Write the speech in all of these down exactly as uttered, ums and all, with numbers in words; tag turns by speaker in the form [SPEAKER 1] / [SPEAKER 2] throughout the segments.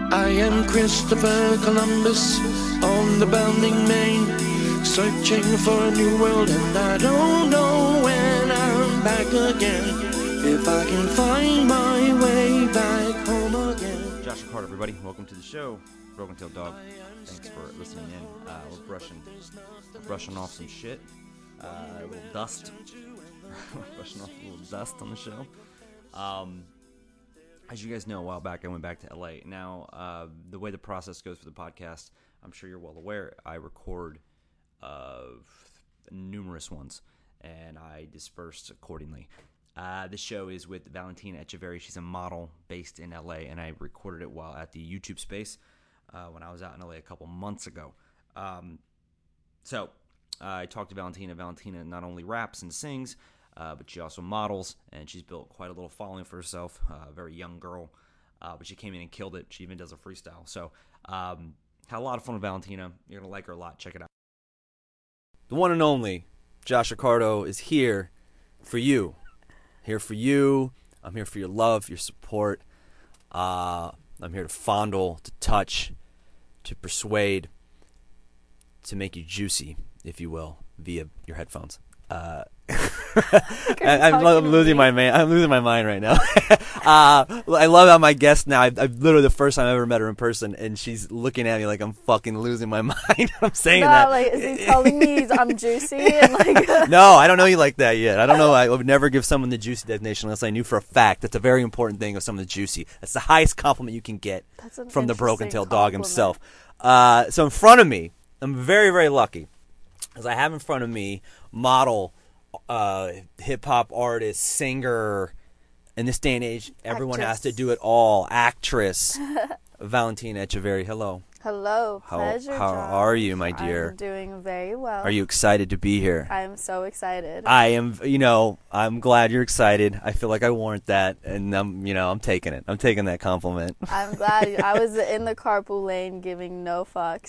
[SPEAKER 1] I am Christopher Columbus on the bounding main, searching for a new world, and I don't know when I'm back again, if I can find my way back home again.
[SPEAKER 2] Joshua Carter, everybody. Welcome to the show. Broken Tail Dog. Thanks for listening in. Uh, we're brushing, we're brushing off some shit. Uh, a little dust. we're brushing off a little dust on the show. Um, as you guys know, a while back I went back to L A. Now, uh, the way the process goes for the podcast, I'm sure you're well aware, I record uh, numerous ones, and I dispersed accordingly. Uh, this show is with Valentina Echeverry. She's a model based in L A, and I recorded it while at the YouTube space uh, when I was out in L A a couple months ago. Um, so uh, I talked to Valentina. Valentina not only raps and sings, uh, but she also models, and she's built quite a little following for herself. Uh, a very young girl, uh, but she came in and killed it. She even does a freestyle. So um, had a lot of fun with Valentina. You're going to like her a lot. Check it out. The one and only Josh Accardo is here for you. Here for you. I'm here for your love, your support. Uh, I'm here to fondle, to touch, to persuade, to make you juicy, if you will, via your headphones. Uh, I, I'm, I'm losing my man. I'm losing my mind right now. uh, I love how my guest now. I've, I've literally the first time I ever met her in person, and she's looking at me like I'm fucking losing my mind. I'm saying
[SPEAKER 3] no,
[SPEAKER 2] that.
[SPEAKER 3] Like, is he telling me I'm juicy? And like,
[SPEAKER 2] no, I don't know you like that yet. I don't know. I would never give someone the juicy designation unless I knew for a fact. That's a very important thing of someone juicy. That's the highest compliment you can get from the broken tail dog himself. Uh, so in front of me, I'm very, very lucky, because I have in front of me model, uh, hip-hop artist, singer. In this day and age, everyone
[SPEAKER 3] Actress.
[SPEAKER 2] has to do it all. Actress. Valentina Echeverry, hello.
[SPEAKER 3] hello,
[SPEAKER 2] How,
[SPEAKER 3] pleasure.
[SPEAKER 2] how
[SPEAKER 3] Josh.
[SPEAKER 2] are you, my dear?
[SPEAKER 3] I'm doing very well.
[SPEAKER 2] Are you excited to be here?
[SPEAKER 3] I'm so excited.
[SPEAKER 2] I am, you know, I'm glad you're excited. I feel like I warrant that, and I'm, you know, I'm taking it. I'm taking that compliment.
[SPEAKER 3] I'm glad. You, I was in the carpool lane giving no fucks.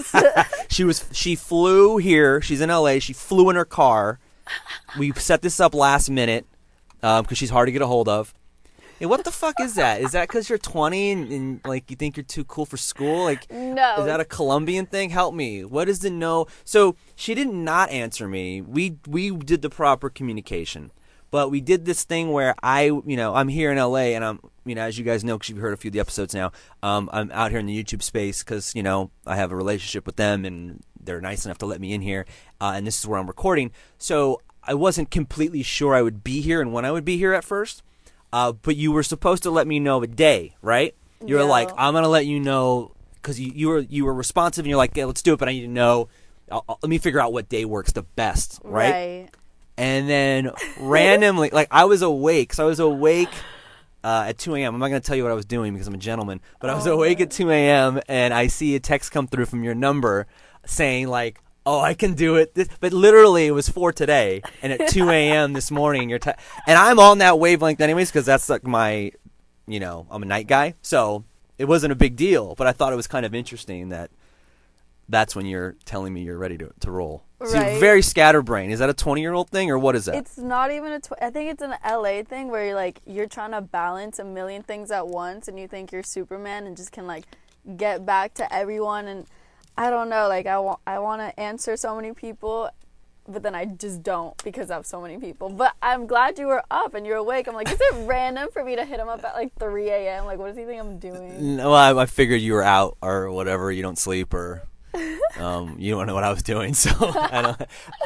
[SPEAKER 2] She was, she flew here. She's in L A. She flew in her car. We set this up last minute because um, she's hard to get a hold of. Hey, what the fuck is that? Is that because you're twenty and, and like you think you're too cool for school? Like,
[SPEAKER 3] no.
[SPEAKER 2] Is that a Colombian thing? Help me. What is the no? So she did not answer me. We we did the proper communication, but we did this thing where I, you know, I'm here in L A and I'm, you know, as you guys know, because you've heard a few of the episodes now, um, I'm out here in the YouTube space because, you know, I have a relationship with them and they're nice enough to let me in here, uh, and this is where I'm recording. So I wasn't completely sure I would be here and when I would be here at first. Uh, but you were supposed to let me know a day, right? You were
[SPEAKER 3] Yeah.
[SPEAKER 2] like, I'm gonna let you know because you, you were you were responsive and you're like, yeah, let's do it, but I need to know. I'll, I'll, let me figure out what day works the best, right?
[SPEAKER 3] Right.
[SPEAKER 2] And then randomly, like I was awake, so I was awake uh, at two a.m. I'm not gonna tell you what I was doing because I'm a gentleman, but I was
[SPEAKER 3] Oh,
[SPEAKER 2] awake
[SPEAKER 3] man.
[SPEAKER 2] at two a.m. and I see a text come through from your number saying like, oh, I can do it. This, but literally, it was for today, and at two a.m. this morning, you're, t- and I'm on that wavelength anyways, because that's like my, you know, I'm a night guy, so it wasn't a big deal. But I thought it was kind of interesting that that's when you're telling me you're ready to to roll. So
[SPEAKER 3] Right.
[SPEAKER 2] you're very scatterbrained. Is that a twenty-year-old thing, or what is that?
[SPEAKER 3] It's not even a. Tw- I think it's an L A thing where you're like you're trying to balance a million things at once, and you think you're Superman and just can like get back to everyone. And I don't know, like I want I want to answer so many people, but then I just don't because I have so many people. But I'm glad you were up and you're awake. I'm like, is it random for me to hit him up at like three a.m.? Like, what does he think I'm doing?
[SPEAKER 2] No, I, I figured you were out or whatever. You don't sleep or um, you don't know what I was doing. So I don't. Uh,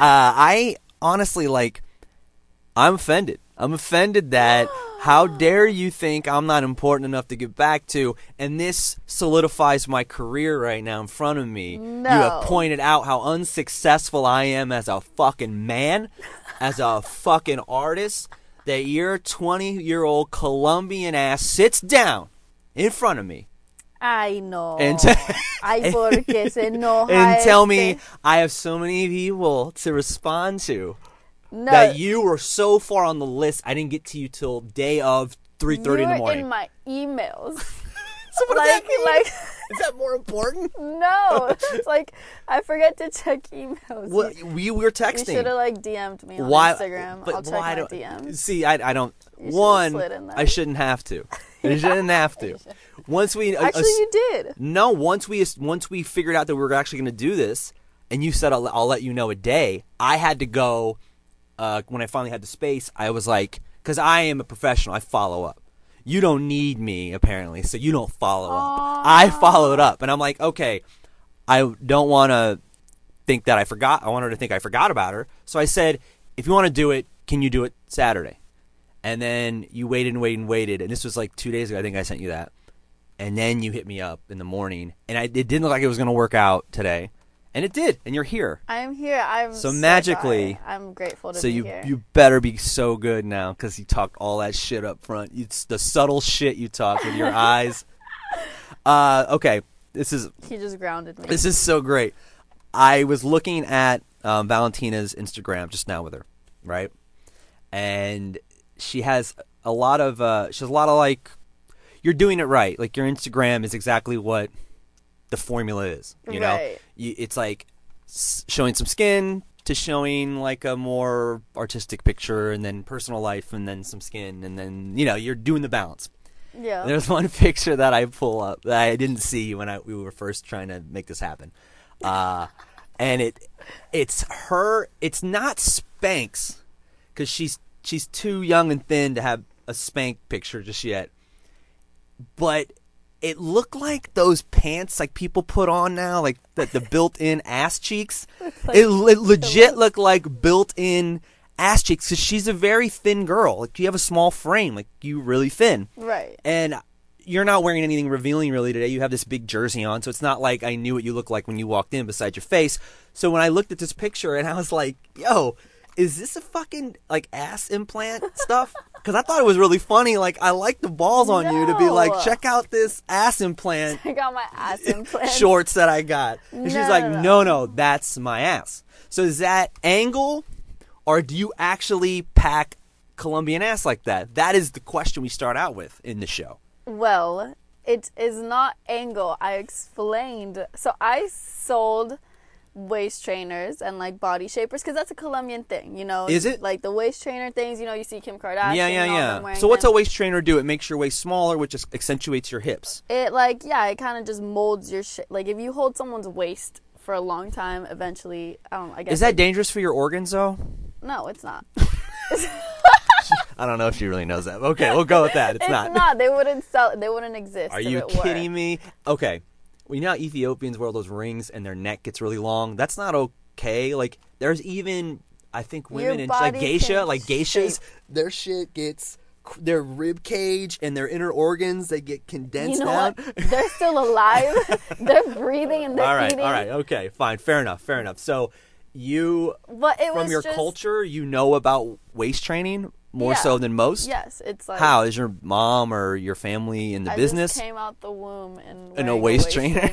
[SPEAKER 2] I honestly like. I'm offended. I'm offended that how dare you think I'm not important enough to get back to, and this solidifies my career right now in front of me.
[SPEAKER 3] No.
[SPEAKER 2] You have pointed out how unsuccessful I am as a fucking man, as a fucking artist, that your twenty-year-old Colombian ass sits down in front of me.
[SPEAKER 3] I know.
[SPEAKER 2] And, t-
[SPEAKER 3] Ay, porque se enoja
[SPEAKER 2] and tell me
[SPEAKER 3] este.
[SPEAKER 2] I have so many people to respond to.
[SPEAKER 3] No,
[SPEAKER 2] That you were so far on the list, I didn't get to you till day of three thirty in the
[SPEAKER 3] you were
[SPEAKER 2] morning.
[SPEAKER 3] in my emails.
[SPEAKER 2] So what does
[SPEAKER 3] like,
[SPEAKER 2] that mean?
[SPEAKER 3] like
[SPEAKER 4] Is that more important?
[SPEAKER 3] No, it's like I forget to check emails.
[SPEAKER 4] Well,
[SPEAKER 3] you,
[SPEAKER 4] we were texting.
[SPEAKER 3] you should have like D M'd me on
[SPEAKER 4] Why,
[SPEAKER 3] Instagram.
[SPEAKER 4] but
[SPEAKER 3] I'll check
[SPEAKER 4] why
[SPEAKER 3] my
[SPEAKER 4] don't,
[SPEAKER 3] D Ms.
[SPEAKER 4] See, I, I don't.
[SPEAKER 3] You should've
[SPEAKER 4] One,
[SPEAKER 3] slid in there.
[SPEAKER 4] I shouldn't have to. I shouldn't have to. Once we uh,
[SPEAKER 3] Actually,
[SPEAKER 4] uh,
[SPEAKER 3] you did.
[SPEAKER 4] No, once we once we figured out that we were actually going to do this, and you said I'll, I'll let you know a day. I had to go. Uh, when I finally had the space, I was like, because I am a professional, I follow up. You don't need me apparently, so you don't follow up. I followed up, and I'm like, okay, I don't want to think that I forgot. I want her to think I forgot about her. So I said, if you want to do it, can you do it Saturday? And then you waited and waited and waited, and this was like two days ago. I think I sent you that. And then you hit me up in the morning, and I, it didn't look like it was going to work out today. And it did, and you're here.
[SPEAKER 3] I'm here. I'm
[SPEAKER 4] So
[SPEAKER 3] so
[SPEAKER 4] magically-
[SPEAKER 3] sorry. I'm grateful to
[SPEAKER 4] So
[SPEAKER 3] be
[SPEAKER 4] you
[SPEAKER 3] here.
[SPEAKER 4] you better be so good now because you talked all that shit up front. It's the subtle shit you talk with your eyes. Uh, okay, this is
[SPEAKER 3] He just grounded me.
[SPEAKER 4] this is so great. I was looking at um, Valentina's Instagram just now with her, right? And she has a lot of uh, she has a lot of like, you're doing it right. Like your Instagram is exactly what the formula is. You know,
[SPEAKER 3] Right.
[SPEAKER 4] you, it's like s- showing some skin to showing like a more artistic picture, and then personal life, and then some skin, and then you know you're doing the balance.
[SPEAKER 3] yeah.
[SPEAKER 4] There's one picture that I pull up that I didn't see when I, we were first trying to make this happen, uh, and it it's her. It's not Spanx because she's she's too young and thin to have a Spank picture just yet, but it looked like those pants like people put on now, like the, the built-in ass cheeks.
[SPEAKER 3] like
[SPEAKER 4] it, it legit looked like built-in ass cheeks because she's a very thin girl. Like you have a small frame, like you really thin.
[SPEAKER 3] Right.
[SPEAKER 4] And you're not wearing anything revealing really today. You have this big jersey on, so it's not like I knew what you looked like when you walked in besides your face. So when I looked at this picture and I was like, yo, is this a fucking like ass implant stuff? Because I thought it was really funny. Like, I like the balls on you to be like,
[SPEAKER 3] No.
[SPEAKER 4] check out this ass implant
[SPEAKER 3] I got my ass implant.
[SPEAKER 4] shorts that I got. And she's
[SPEAKER 3] No,
[SPEAKER 4] like,
[SPEAKER 3] no,
[SPEAKER 4] no, no, that's my ass. So is that angle, or do you actually pack Colombian ass like that? That is the question we start out with in the show.
[SPEAKER 3] Well, it is not angle. I explained. So I sold waist trainers and like body shapers because that's a Colombian thing, you know.
[SPEAKER 4] Is it?
[SPEAKER 3] Like the waist trainer things, you know, you see Kim Kardashian.
[SPEAKER 4] Yeah, yeah,
[SPEAKER 3] and all them
[SPEAKER 4] yeah.
[SPEAKER 3] wearing
[SPEAKER 4] So what's
[SPEAKER 3] them.
[SPEAKER 4] a waist trainer do? It makes your waist smaller, which just accentuates your hips.
[SPEAKER 3] It like yeah, it kind of just molds your shit. Like if you hold someone's waist for a long time, eventually, I don't. I guess
[SPEAKER 4] Is that
[SPEAKER 3] it-
[SPEAKER 4] dangerous for your organs, though?
[SPEAKER 3] no, it's not.
[SPEAKER 4] I don't know if she really knows that. Okay, we'll go with that. It's,
[SPEAKER 3] It's
[SPEAKER 4] not.
[SPEAKER 3] not. They wouldn't sell. They wouldn't exist.
[SPEAKER 4] Are
[SPEAKER 3] if
[SPEAKER 4] you
[SPEAKER 3] it were.
[SPEAKER 4] kidding me? Okay. Well, you know how Ethiopians wear those rings and their neck gets really long? That's not okay. Like, there's even, I think, women
[SPEAKER 3] Your
[SPEAKER 4] in like
[SPEAKER 3] body
[SPEAKER 4] geisha,
[SPEAKER 3] can
[SPEAKER 4] like geishas,
[SPEAKER 3] shape-
[SPEAKER 4] their shit gets, their rib cage and their inner organs, they get condensed
[SPEAKER 3] You know
[SPEAKER 4] down.
[SPEAKER 3] what? They're still alive. They're breathing and they're
[SPEAKER 4] all right,
[SPEAKER 3] eating.
[SPEAKER 4] all right, okay, fine, fair enough, fair enough. So, you,
[SPEAKER 3] But it
[SPEAKER 4] from
[SPEAKER 3] was
[SPEAKER 4] your
[SPEAKER 3] just,
[SPEAKER 4] culture, you know about waist training more
[SPEAKER 3] Yeah.
[SPEAKER 4] so than most?
[SPEAKER 3] Yes, it's like
[SPEAKER 4] How? Is your mom or your family in the
[SPEAKER 3] I
[SPEAKER 4] business?
[SPEAKER 3] just came out the womb and
[SPEAKER 4] In a
[SPEAKER 3] wearing
[SPEAKER 4] waist trainer?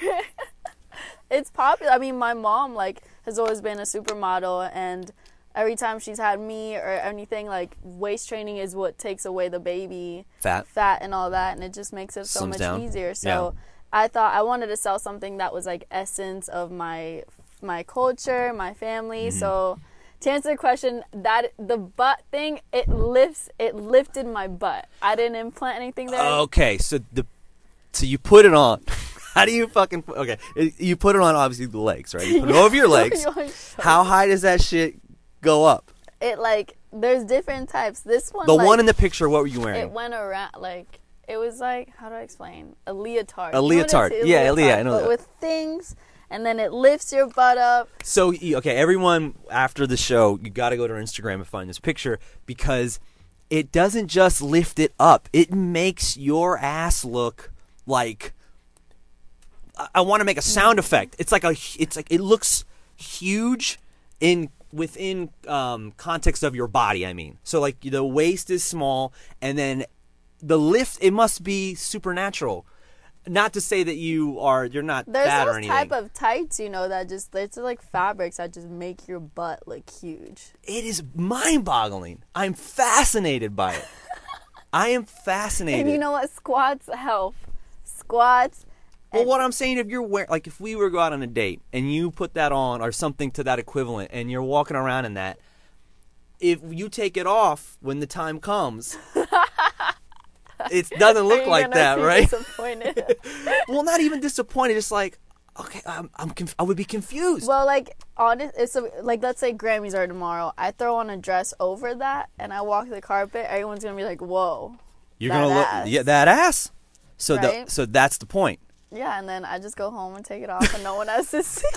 [SPEAKER 3] It's popular. I mean, my mom like has always been a supermodel, and every time she's had me or anything, like waist training is what takes away the baby
[SPEAKER 4] Fat?
[SPEAKER 3] fat and all that, and it just makes it so
[SPEAKER 4] Slims
[SPEAKER 3] much
[SPEAKER 4] down.
[SPEAKER 3] easier. So I thought I wanted to sell something that was like essence of my my culture, my family.
[SPEAKER 4] Mm-hmm.
[SPEAKER 3] So to answer the question, that the butt thing, it lifts, it lifted my butt. I didn't implant anything there.
[SPEAKER 4] Okay, so the so you put it on. How do you fucking put, okay? it- You put it on obviously the legs, right? You put it over your legs.
[SPEAKER 3] You wanna show
[SPEAKER 4] How high does that shit go up?
[SPEAKER 3] it like there's different types. This one,
[SPEAKER 4] The
[SPEAKER 3] like,
[SPEAKER 4] one in the picture, what were you wearing?
[SPEAKER 3] it went around like it was like, how do I explain? A leotard.
[SPEAKER 4] A
[SPEAKER 3] You know what it
[SPEAKER 4] leotard.
[SPEAKER 3] is? A
[SPEAKER 4] Yeah, a lea-
[SPEAKER 3] leotard,
[SPEAKER 4] I know
[SPEAKER 3] but
[SPEAKER 4] that.
[SPEAKER 3] with things, and then it lifts your butt up.
[SPEAKER 4] So y- okay, everyone after the show, you got to go to our Instagram and find this picture because it doesn't just lift it up; it makes your ass look like. I, I want to make a sound effect. It's like a. It's like it looks huge in within um, context of your body. I mean, so like the waist is small, and then the lift. It must be supernatural. Not to say that you are. You're not
[SPEAKER 3] There's
[SPEAKER 4] fat or
[SPEAKER 3] those
[SPEAKER 4] anything.
[SPEAKER 3] type of tights, you know, that just it's like fabrics that just make your butt look huge.
[SPEAKER 4] It is mind-boggling. I'm fascinated by it. I am fascinated.
[SPEAKER 3] And you know what? Squats help. Squats
[SPEAKER 4] Well,
[SPEAKER 3] And-
[SPEAKER 4] what I'm saying, if you're wearing, like, if we were to go out on a date and you put that on or something to that equivalent, and you're walking around in that, if you take it off when the time comes, it doesn't
[SPEAKER 3] Are
[SPEAKER 4] look
[SPEAKER 3] you
[SPEAKER 4] like
[SPEAKER 3] gonna
[SPEAKER 4] that,
[SPEAKER 3] be
[SPEAKER 4] right?
[SPEAKER 3] Disappointed.
[SPEAKER 4] Well, not even disappointed, just like, okay, I'm, I'm conf- I would be confused.
[SPEAKER 3] Well, like honest, it's a, like let's say Grammys are tomorrow. I throw on a dress over that, and I walk the carpet. Everyone's gonna be like, "Whoa,
[SPEAKER 4] You're
[SPEAKER 3] that
[SPEAKER 4] gonna look,
[SPEAKER 3] ass."
[SPEAKER 4] yeah, that ass. So
[SPEAKER 3] Right?
[SPEAKER 4] the, so that's the point.
[SPEAKER 3] yeah." And then I just go home and take it off, and no one has to see.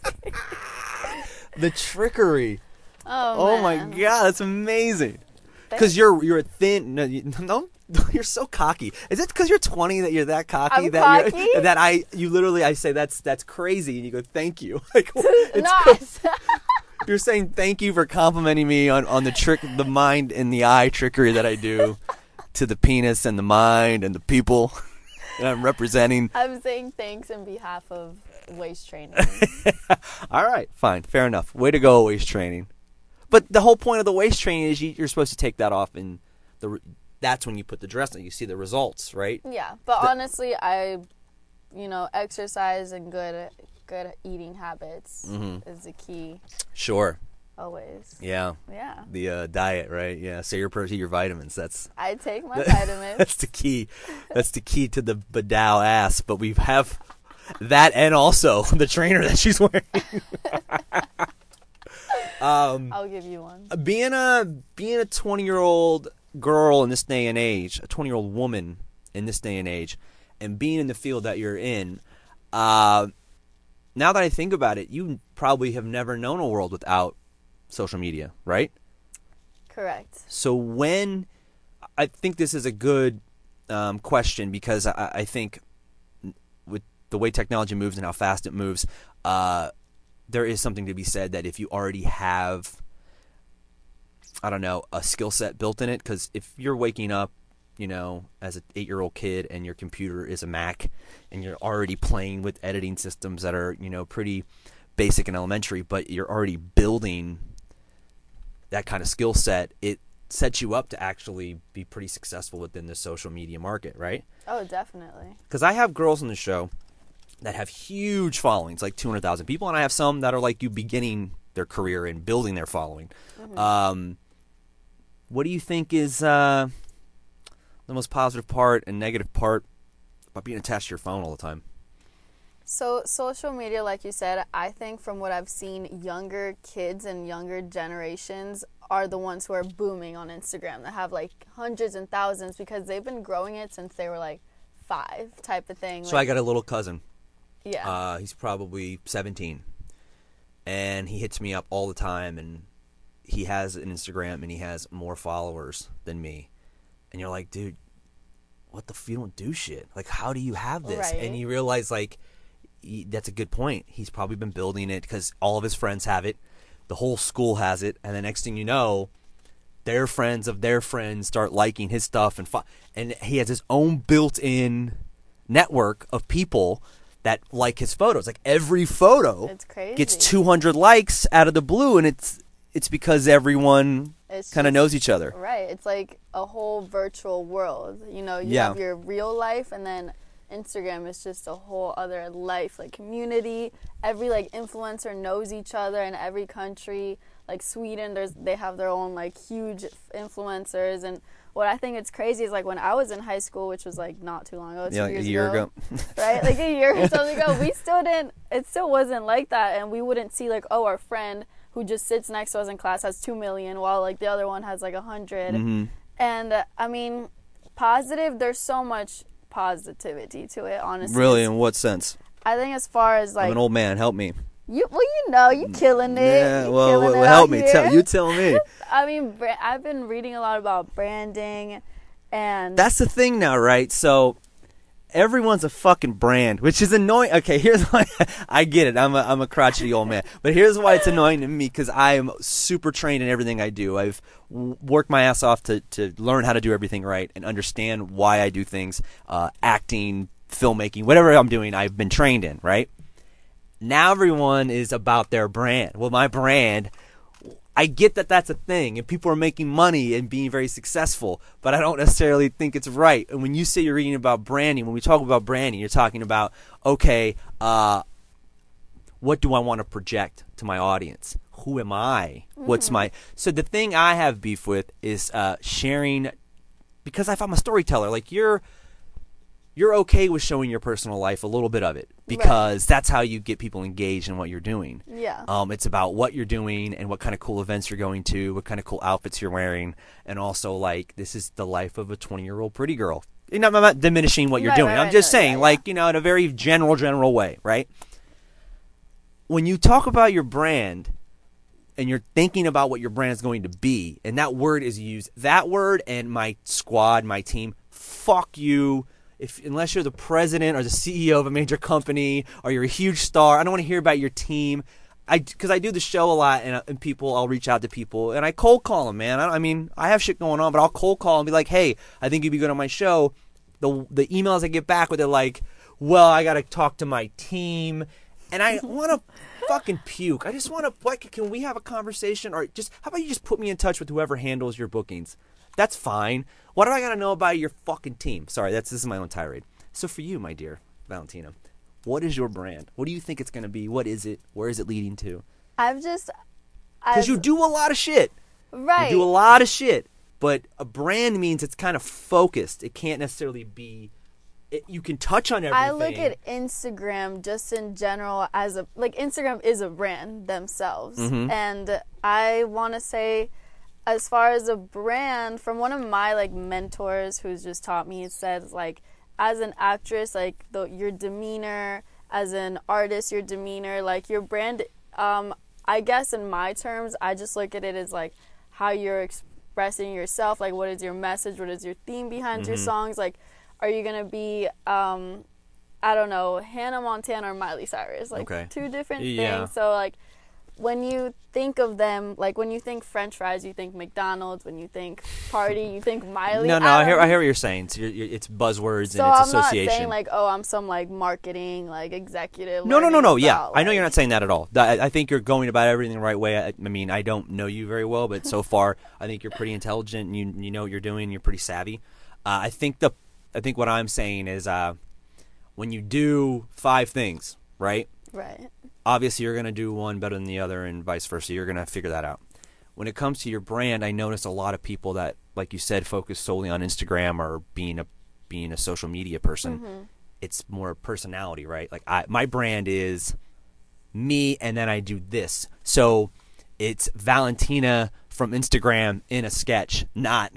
[SPEAKER 4] The trickery.
[SPEAKER 3] Oh,
[SPEAKER 4] Oh my
[SPEAKER 3] man.
[SPEAKER 4] god, that's amazing. Because
[SPEAKER 3] Thanks.
[SPEAKER 4] you're you're a thin. No, you, no, you're so cocky. Is it because you're twenty that you're that cocky?
[SPEAKER 3] I'm
[SPEAKER 4] that
[SPEAKER 3] cocky?
[SPEAKER 4] You're, that I you literally I say that's that's crazy, and you go thank you. Like it's
[SPEAKER 3] No,
[SPEAKER 4] cool. You're saying thank you for complimenting me on on the trick, the mind and the eye trickery that I do to the penis and the mind and the people that I'm representing.
[SPEAKER 3] I'm saying thanks in behalf of waist training.
[SPEAKER 4] All right, fine, fair enough. Way to go, waist training. But the whole point of the waist training is you, you're supposed to take that off, and the that's when you put the dress on. You see the results, right?
[SPEAKER 3] Yeah, but
[SPEAKER 4] The-
[SPEAKER 3] honestly, I, you know, exercise and good good eating habits
[SPEAKER 4] Mhm.
[SPEAKER 3] is the key
[SPEAKER 4] Sure.
[SPEAKER 3] always.
[SPEAKER 4] Yeah.
[SPEAKER 3] Yeah,
[SPEAKER 4] The uh, diet, right? Yeah. So your per- your vitamins. That's
[SPEAKER 3] I take my vitamins.
[SPEAKER 4] that's the key. That's the key to the Badow ass. But we have that, and also the trainer that she's wearing. um.
[SPEAKER 3] I'll give you one.
[SPEAKER 4] being a being a twenty year old girl in this day and age, a twenty year old woman in this day and age, and being in the field that you're in, uh, now that I think about it, you probably have never known a world without social media, right?
[SPEAKER 3] Correct.
[SPEAKER 4] So when I think this is a good um, question, because I, I think with the way technology moves and how fast it moves, uh, there is something to be said that if you already have, I don't know, a skill set built in it, because if you're waking up, you know, as an eight-year-old kid and your computer is a Mac and you're already playing with editing systems that are, you know, pretty basic and elementary, but you're already building that kind of skill set, it sets you up to actually be pretty successful within the social media market, right?
[SPEAKER 3] Oh, definitely.
[SPEAKER 4] Because I have girls on the show that have huge followings, like two hundred thousand people, and I have some that are like you beginning their career and building their following.
[SPEAKER 3] Mm-hmm.
[SPEAKER 4] Um, what do you think is uh, the most positive part and negative part about being attached to your phone all the time?
[SPEAKER 3] So social media, like you said, I think from what I've seen, younger kids and younger generations are the ones who are booming on Instagram, that have like hundreds and thousands, because they've been growing it since they were like five, type of thing.
[SPEAKER 4] So
[SPEAKER 3] like,
[SPEAKER 4] I got a little cousin.
[SPEAKER 3] yeah.
[SPEAKER 4] Uh, he's probably seventeen, and he hits me up all the time, and he has an Instagram, and he has more followers than me. And you're like, dude, what the f- you don't do shit. Like, how do you have this?
[SPEAKER 3] Right.
[SPEAKER 4] And you realize, like, he, that's a good point. He's probably been building it because all of his friends have it, the whole school has it, and the next thing you know, their friends of their friends start liking his stuff, and fo- and he has his own built-in network of people that like his photos. Like, every photo
[SPEAKER 3] It's crazy.
[SPEAKER 4] gets two hundred likes out of the blue, and it's it's because everyone
[SPEAKER 3] It's
[SPEAKER 4] kind of
[SPEAKER 3] just-
[SPEAKER 4] knows each other.
[SPEAKER 3] Right. It's like a whole virtual world. You know, you
[SPEAKER 4] Yeah.
[SPEAKER 3] have your real life, and then Instagram is just a whole other life, like community. Every like influencer knows each other in every country. Like Sweden, there's they have their own like huge influencers. And what I think it's crazy is like when I was in high school, which was like not too long ago, two
[SPEAKER 4] Yeah, like a
[SPEAKER 3] years
[SPEAKER 4] year ago.
[SPEAKER 3] right? Like a year or something ago, we still didn't. It still wasn't like that, and we wouldn't see like, oh, our friend who just sits next to us in class has two million, while like the other one has like a hundred.
[SPEAKER 4] Mhm.
[SPEAKER 3] And uh, I mean, positive. There's so much positivity to it, honestly.
[SPEAKER 4] Really, in what sense?
[SPEAKER 3] I think as far as like
[SPEAKER 4] I'm an old man. Help me.
[SPEAKER 3] you, well, you know, you killing it.
[SPEAKER 4] Yeah,
[SPEAKER 3] You
[SPEAKER 4] well,
[SPEAKER 3] killing
[SPEAKER 4] well,
[SPEAKER 3] it
[SPEAKER 4] help
[SPEAKER 3] out
[SPEAKER 4] me.
[SPEAKER 3] here.
[SPEAKER 4] Tell you tell me.
[SPEAKER 3] I mean, bra- I've been reading a lot about branding, and
[SPEAKER 4] That's the thing now, right? So everyone's a fucking brand, which is annoying. Okay, here's why. I get it. I'm a I'm a crotchety old man, but here's why it's annoying to me, because I am super trained in everything I do. I've w- worked my ass off to to learn how to do everything right and understand why I do things, uh, acting, filmmaking, whatever I'm doing. I've been trained in, right? Now everyone is about their brand. Well, my brand, I get that that's a thing, and people are making money and being very successful, but I don't necessarily think it's right. And when you say you're reading about branding, when we talk about branding, you're talking about, okay, uh, what do I want to project to my audience? Who am I? Mm-hmm. What's my... So the thing I have beef with is uh, sharing, because if I'm a storyteller, like you're... You're okay with showing your personal life, a little bit of it, because right. that's how you get people engaged in what you're doing.
[SPEAKER 3] Yeah.
[SPEAKER 4] Um, it's about what you're doing and what kind of cool events you're going to, what kind of cool outfits you're wearing, and also, like, this is the life of a twenty-year-old pretty girl. You know, I'm not diminishing what you're
[SPEAKER 3] right,
[SPEAKER 4] doing.
[SPEAKER 3] Right,
[SPEAKER 4] I'm
[SPEAKER 3] right,
[SPEAKER 4] just
[SPEAKER 3] no,
[SPEAKER 4] saying,
[SPEAKER 3] yeah,
[SPEAKER 4] like,
[SPEAKER 3] yeah.
[SPEAKER 4] you know, in a very general, general way, right? When you talk about your brand and you're thinking about what your brand is going to be, and that word is used, that word and my squad, my team, fuck you. If unless you're the president or the C E O of a major company or you're a huge star, I don't want to hear about your team. I because I do the show a lot, and, and people, I'll reach out to people and I cold call them, man. I, I mean, I have shit going on, but I'll cold call and be like, hey, I think you'd be good on my show. The the emails I get back where they're like, well, I got to talk to my team, and I want to fucking puke. I just want to like, can we have a conversation, or just how about you just put me in touch with whoever handles your bookings? That's fine. What do I got to know about your fucking team? Sorry, that's this is my own tirade. So for you, my dear Valentina, what is your brand? What do you think it's going to be? What is it? Where is it leading to?
[SPEAKER 3] I've just...
[SPEAKER 4] Because you do a lot of shit.
[SPEAKER 3] Right.
[SPEAKER 4] You do a lot of shit. But a brand means it's kind of focused. It can't necessarily be... It, you can touch on everything.
[SPEAKER 3] I look at Instagram just in general as a... Like, Instagram is a brand themselves.
[SPEAKER 4] Mm-hmm.
[SPEAKER 3] And I want to say... As far as a brand, from one of my, like, mentors who's just taught me, it says, like, as an actress, like, the, your demeanor, as an artist, your demeanor, like, your brand, um, I guess in my terms, I just look at it as, like, how you're expressing yourself, like, what is your message, what is your theme behind
[SPEAKER 4] Mm-hmm.
[SPEAKER 3] your songs, like, are you going to be, um, I don't know, Hannah Montana or Miley Cyrus, like,
[SPEAKER 4] Okay.
[SPEAKER 3] two different
[SPEAKER 4] Yeah.
[SPEAKER 3] things, so, like, when you think of them, like when you think French fries, you think McDonald's. When you think party, you think Miley.
[SPEAKER 4] No, no,
[SPEAKER 3] I,
[SPEAKER 4] I hear,
[SPEAKER 3] don't-
[SPEAKER 4] I hear what you're saying. It's, you're, you're, it's buzzwords
[SPEAKER 3] So
[SPEAKER 4] and it's
[SPEAKER 3] I'm
[SPEAKER 4] association.
[SPEAKER 3] not saying like, oh, I'm some like marketing like executive.
[SPEAKER 4] No, no, no,
[SPEAKER 3] learning
[SPEAKER 4] no. Yeah,
[SPEAKER 3] about,
[SPEAKER 4] I know
[SPEAKER 3] like-
[SPEAKER 4] you're not saying that at all. Th- I I think you're going about everything the right way. I, I mean, I don't know you very well, but so far, I think you're pretty intelligent. And you you know what you're doing. You're pretty savvy. Uh, I think the I think what I'm saying is uh, when you do five things, right?
[SPEAKER 3] Right.
[SPEAKER 4] Obviously, you're going to do one better than the other, and vice versa. You're going to figure that out. When it comes to your brand, I notice a lot of people that, like you said, focus solely on Instagram or being a being a social media person.
[SPEAKER 3] Mm-hmm.
[SPEAKER 4] It's more personality, right? Like I, my brand is me, and then I do this. So it's Valentina from Instagram in a sketch, not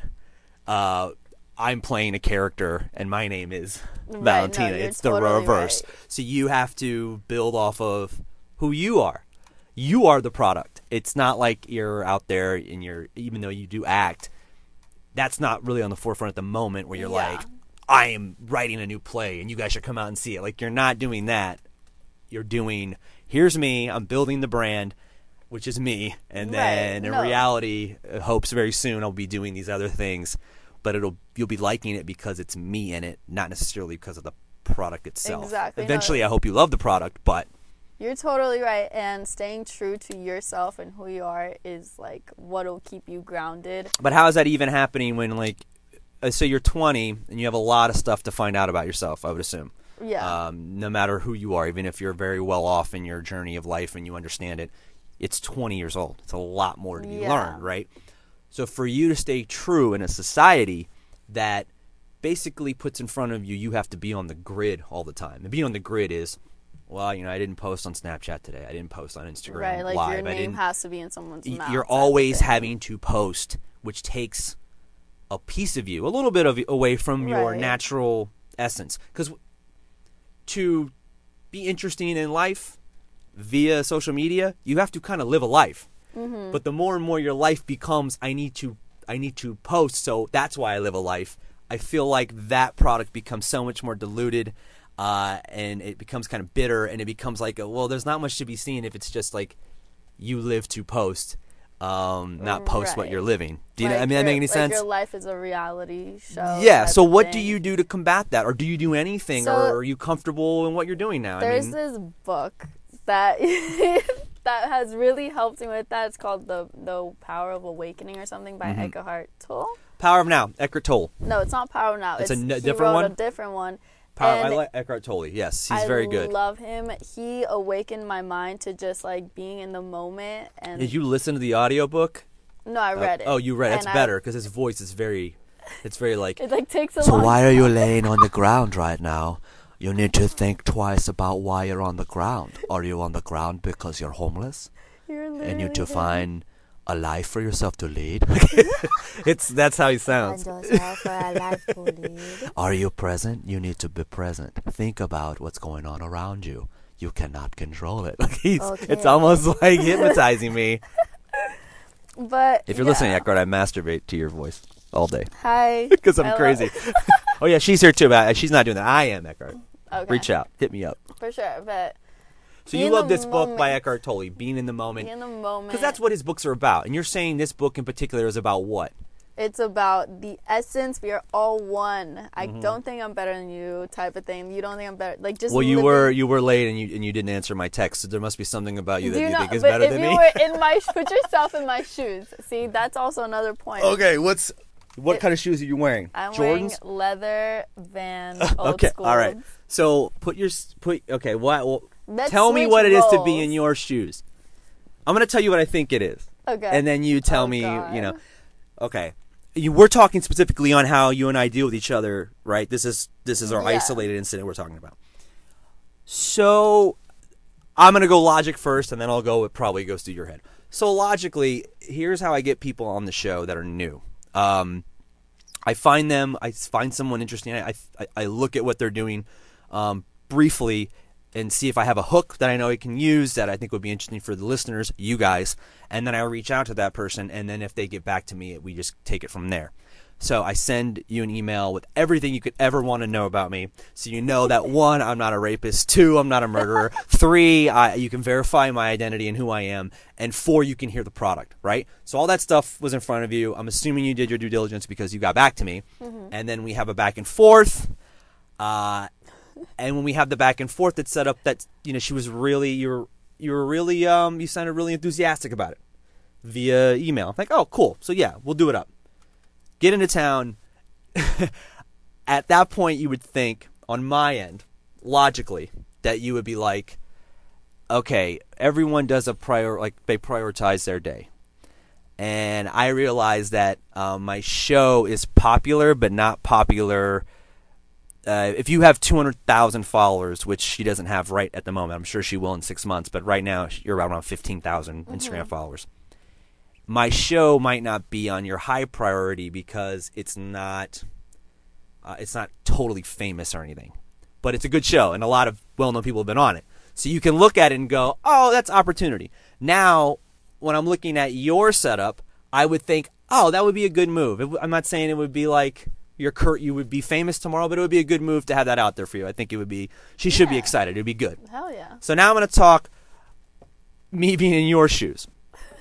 [SPEAKER 4] uh, I'm playing a character and my name is
[SPEAKER 3] Right,
[SPEAKER 4] Valentina.
[SPEAKER 3] no, you're
[SPEAKER 4] it's the
[SPEAKER 3] totally
[SPEAKER 4] reverse.
[SPEAKER 3] right.
[SPEAKER 4] So you have to build off of who you are. You are the product. It's not like you're out there and you're, even though you do act, that's not really on the forefront at the moment where you're
[SPEAKER 3] Yeah.
[SPEAKER 4] like, I am writing a new play and you guys should come out and see it. Like, you're not doing that. You're doing, here's me, I'm building the brand, which is me. And then
[SPEAKER 3] Right,
[SPEAKER 4] in
[SPEAKER 3] no.
[SPEAKER 4] reality, uh, hopes very soon I'll be doing these other things. But it'll you'll be liking it because it's me in it, not necessarily because of the product itself.
[SPEAKER 3] Exactly, no.
[SPEAKER 4] Eventually, I hope you love the product, but
[SPEAKER 3] You're totally right, and staying true to yourself and who you are is like what'll keep you grounded.
[SPEAKER 4] but how is that even happening when, like, uh, say you're twenty and you have a lot of stuff to find out about yourself? I would assume.
[SPEAKER 3] Yeah.
[SPEAKER 4] Um, no matter who you are, even if you're very well off in your journey of life and you understand it, it's twenty years old. It's a lot more to be
[SPEAKER 3] Yeah.
[SPEAKER 4] learned, right? So for you to stay true in a society that basically puts in front of you, you have to be on the grid all the time. And being on the grid is, well, you know, I didn't post on Snapchat today. I didn't post on Instagram
[SPEAKER 3] Right, like
[SPEAKER 4] Live.
[SPEAKER 3] your
[SPEAKER 4] I
[SPEAKER 3] name
[SPEAKER 4] didn't.
[SPEAKER 3] has to be in someone's
[SPEAKER 4] y-
[SPEAKER 3] mouth.
[SPEAKER 4] You're
[SPEAKER 3] type of
[SPEAKER 4] always
[SPEAKER 3] thing.
[SPEAKER 4] having to post, which takes a piece of you, a little bit of away from your
[SPEAKER 3] Right.
[SPEAKER 4] natural essence. Because to be interesting in life via social media, you have to kind of live a life.
[SPEAKER 3] Mm-hmm.
[SPEAKER 4] But the more and more your life becomes, I need to, I need to post, so that's why I live a life. I feel like that product becomes so much more diluted, uh, and it becomes kind of bitter, and it becomes like, a, well, there's not much to be seen if it's just like you live to post, um, not post what
[SPEAKER 3] Right.
[SPEAKER 4] you're living. Do you
[SPEAKER 3] Like
[SPEAKER 4] know? I mean, that
[SPEAKER 3] your-
[SPEAKER 4] make any
[SPEAKER 3] like
[SPEAKER 4] sense?
[SPEAKER 3] Your life is a reality show.
[SPEAKER 4] Yeah.
[SPEAKER 3] type
[SPEAKER 4] So
[SPEAKER 3] of
[SPEAKER 4] what do
[SPEAKER 3] thing.
[SPEAKER 4] you do to combat that, or do you do anything,
[SPEAKER 3] So-
[SPEAKER 4] or are you comfortable in what you're doing now?
[SPEAKER 3] There's
[SPEAKER 4] I mean,
[SPEAKER 3] this book that that has really helped me with that. It's called the the Power of Awakening or something by
[SPEAKER 4] Mm-hmm.
[SPEAKER 3] Eckhart Tolle.
[SPEAKER 4] Power of Now, Eckhart Tolle.
[SPEAKER 3] No, it's not Power of Now.
[SPEAKER 4] It's
[SPEAKER 3] It's,
[SPEAKER 4] a n-
[SPEAKER 3] he
[SPEAKER 4] different
[SPEAKER 3] wrote
[SPEAKER 4] one?
[SPEAKER 3] A different one.
[SPEAKER 4] Power. I
[SPEAKER 3] And
[SPEAKER 4] like Eckhart Tolle. Yes, he's
[SPEAKER 3] I
[SPEAKER 4] very good.
[SPEAKER 3] love him. He awakened my mind to just like being in the moment. And
[SPEAKER 4] Did you listen to the audiobook?
[SPEAKER 3] no, I read
[SPEAKER 4] Uh,
[SPEAKER 3] it.
[SPEAKER 4] Oh, you read it. That's
[SPEAKER 3] And I-
[SPEAKER 4] better because his voice is very, it's very like.
[SPEAKER 3] It like takes a
[SPEAKER 1] So
[SPEAKER 3] long
[SPEAKER 1] why are you laying on the ground right now? You need to think twice about why you're on the ground. Are you on the ground because you're homeless
[SPEAKER 3] You're
[SPEAKER 1] and you
[SPEAKER 3] literally
[SPEAKER 1] to
[SPEAKER 3] him.
[SPEAKER 1] find a life for yourself to lead?
[SPEAKER 4] It's that's how he sounds.
[SPEAKER 1] Are you present? You need to be present. Think about what's going on around you. You cannot control it.
[SPEAKER 4] He's,
[SPEAKER 3] Okay.
[SPEAKER 4] It's almost like hypnotizing me.
[SPEAKER 3] But
[SPEAKER 4] If you're
[SPEAKER 3] yeah.
[SPEAKER 4] listening, Eckhart, I masturbate to your voice all day
[SPEAKER 3] Hi.
[SPEAKER 4] because I'm
[SPEAKER 3] I love-
[SPEAKER 4] crazy. Oh yeah, she's here too, but she's not doing that. I am Eckhart.
[SPEAKER 3] Okay.
[SPEAKER 4] Reach out, hit me up.
[SPEAKER 3] For sure, but
[SPEAKER 4] So
[SPEAKER 3] Be
[SPEAKER 4] you
[SPEAKER 3] in
[SPEAKER 4] love
[SPEAKER 3] the
[SPEAKER 4] this book by
[SPEAKER 3] moment.
[SPEAKER 4] Eckhart Tolle, being in the moment,
[SPEAKER 3] be in the moment.
[SPEAKER 4] because that's what his books are about. And you're saying this book in particular is about what?
[SPEAKER 3] It's about the essence. We are all one. I
[SPEAKER 4] Mm-hmm.
[SPEAKER 3] don't think I'm better than you, type of thing. You don't think I'm better. Like just.
[SPEAKER 4] Well, you
[SPEAKER 3] living-
[SPEAKER 4] were you were late and you and you didn't answer my text. So there must be something about you that
[SPEAKER 3] Do
[SPEAKER 4] you
[SPEAKER 3] not-
[SPEAKER 4] think is
[SPEAKER 3] but
[SPEAKER 4] better
[SPEAKER 3] if
[SPEAKER 4] than
[SPEAKER 3] you
[SPEAKER 4] me.
[SPEAKER 3] were in my, put yourself in my shoes. See, that's also another point.
[SPEAKER 4] Okay, what's what
[SPEAKER 3] It-
[SPEAKER 4] kind of shoes are you wearing?
[SPEAKER 3] I'm
[SPEAKER 4] Jordans.
[SPEAKER 3] wearing leather Van old
[SPEAKER 4] Okay,
[SPEAKER 3] school.
[SPEAKER 4] all right. So put your s- put okay. What? Well,
[SPEAKER 3] Let's
[SPEAKER 4] tell me
[SPEAKER 3] switch
[SPEAKER 4] what it is to be
[SPEAKER 3] roles.
[SPEAKER 4] in your shoes. I'm gonna tell you what I think it is,
[SPEAKER 3] Okay.
[SPEAKER 4] and then you tell
[SPEAKER 3] Oh,
[SPEAKER 4] me.
[SPEAKER 3] God.
[SPEAKER 4] You know. Okay. You, we're talking specifically on how you and I deal with each other, right? This is this is our
[SPEAKER 3] Yeah.
[SPEAKER 4] isolated incident we're talking about. So I'm gonna go logic first, and then I'll go. It probably goes through your head. So logically, here's how I get people on the show that are new. Um, I find them. I find someone interesting. I I, I look at what they're doing um, briefly and see if I have a hook that I know I can use that I think would be interesting for the listeners, you guys. And then I reach out to that person, and then if they get back to me, we just take it from there. So I send you an email with everything you could ever want to know about me, so you know that one, I'm not a rapist, two, I'm not a murderer, three, I, you can verify my identity and who I am, and four, you can hear the product, right? So all that stuff was in front of you. I'm assuming you did your due diligence because you got back to me,
[SPEAKER 3] Mm-hmm.
[SPEAKER 4] and then we have a back and forth. Uh, and when we have the back and forth, it's set up that you know she was really you were you were really um you sounded really enthusiastic about it via email. Like, oh, cool. So yeah, we'll do it up. Get into town. At that point, you would think, on my end, logically, that you would be like, okay, everyone does a prior, like they prioritize their day. And I realize that um, my show is popular, but not popular. Uh, if you have two hundred thousand followers, which she doesn't have right at the moment, I'm sure she will in six months, but right now you're around fifteen thousand Instagram followers. My show might not be on your high priority because it's not uh, it's not totally famous or anything. But it's a good show, and a lot of well-known people have been on it. So you can look at it and go, oh, that's opportunity. Now, when I'm looking at your setup, I would think, oh, that would be a good move. It w- I'm not saying it would be like your Kurt, you would be famous tomorrow, but it would be a good move to have that out there for you. I think it would be, she should be
[SPEAKER 3] Yeah.
[SPEAKER 4] excited. It would be good.
[SPEAKER 3] Hell yeah.
[SPEAKER 4] So now I'm going to talk me being in your shoes.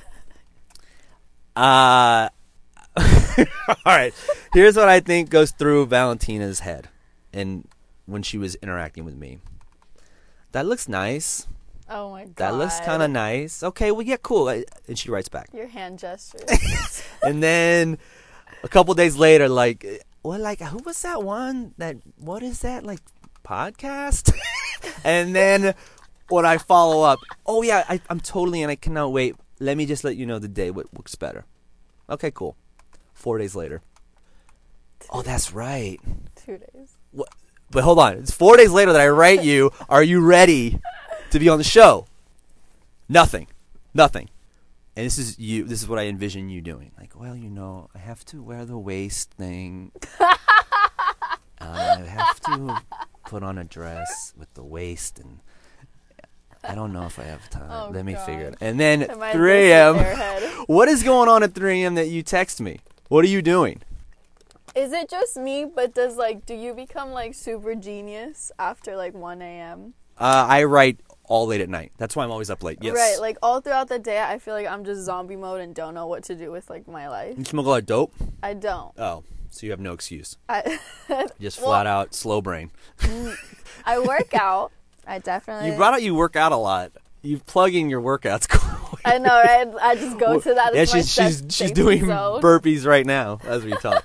[SPEAKER 4] Uh, all right. Here's what I think goes through Valentina's head and when she was interacting with me. That looks nice.
[SPEAKER 3] Oh my god.
[SPEAKER 4] That looks kind of nice. Okay, well, yeah, cool. I- And she writes back.
[SPEAKER 3] Your hand gestures.
[SPEAKER 4] And then a couple days later, like, well, like, who was that one? That what is that, like, podcast? And then when I follow up, oh yeah, I, I'm totally, and I cannot wait. Let me just let you know the day what works better. Okay, cool. Four days later. Oh, that's right.
[SPEAKER 3] Two days.
[SPEAKER 4] What? But hold on, it's four days later that I write you. Are you ready to be on the show? Nothing, nothing. And this is you. This is what I envision you doing. Like, well, you know, I have to wear the waist thing. uh, I have to put on a dress with the waist, and I don't know if I have time.
[SPEAKER 3] Oh,
[SPEAKER 4] Let me
[SPEAKER 3] God.
[SPEAKER 4] figure it. And then
[SPEAKER 3] Am I
[SPEAKER 4] three
[SPEAKER 3] this
[SPEAKER 4] a.m.
[SPEAKER 3] airhead?
[SPEAKER 4] What is going on at three a.m. that you text me? What are you doing?
[SPEAKER 3] Is it just me, but does, like, do you become, like, super genius after, like, one a.m.?
[SPEAKER 4] Uh, I write all late at night. That's why I'm always up late. Yes.
[SPEAKER 3] Right, like, all throughout the day, I feel like I'm just zombie mode and don't know what to do with, like, my life.
[SPEAKER 4] You smoke a lot of dope?
[SPEAKER 3] I don't.
[SPEAKER 4] Oh, so you have no excuse.
[SPEAKER 3] I,
[SPEAKER 4] Just
[SPEAKER 3] Well-
[SPEAKER 4] flat out slow brain.
[SPEAKER 3] I work out. I definitely...
[SPEAKER 4] You brought out you work out a lot. You plug in your workouts. Cool.
[SPEAKER 3] I know, right? I just go to that.
[SPEAKER 4] Yeah,
[SPEAKER 3] It's my
[SPEAKER 4] she's she's
[SPEAKER 3] safe-
[SPEAKER 4] she's
[SPEAKER 3] safety
[SPEAKER 4] doing
[SPEAKER 3] zone.
[SPEAKER 4] burpees right now as we talk.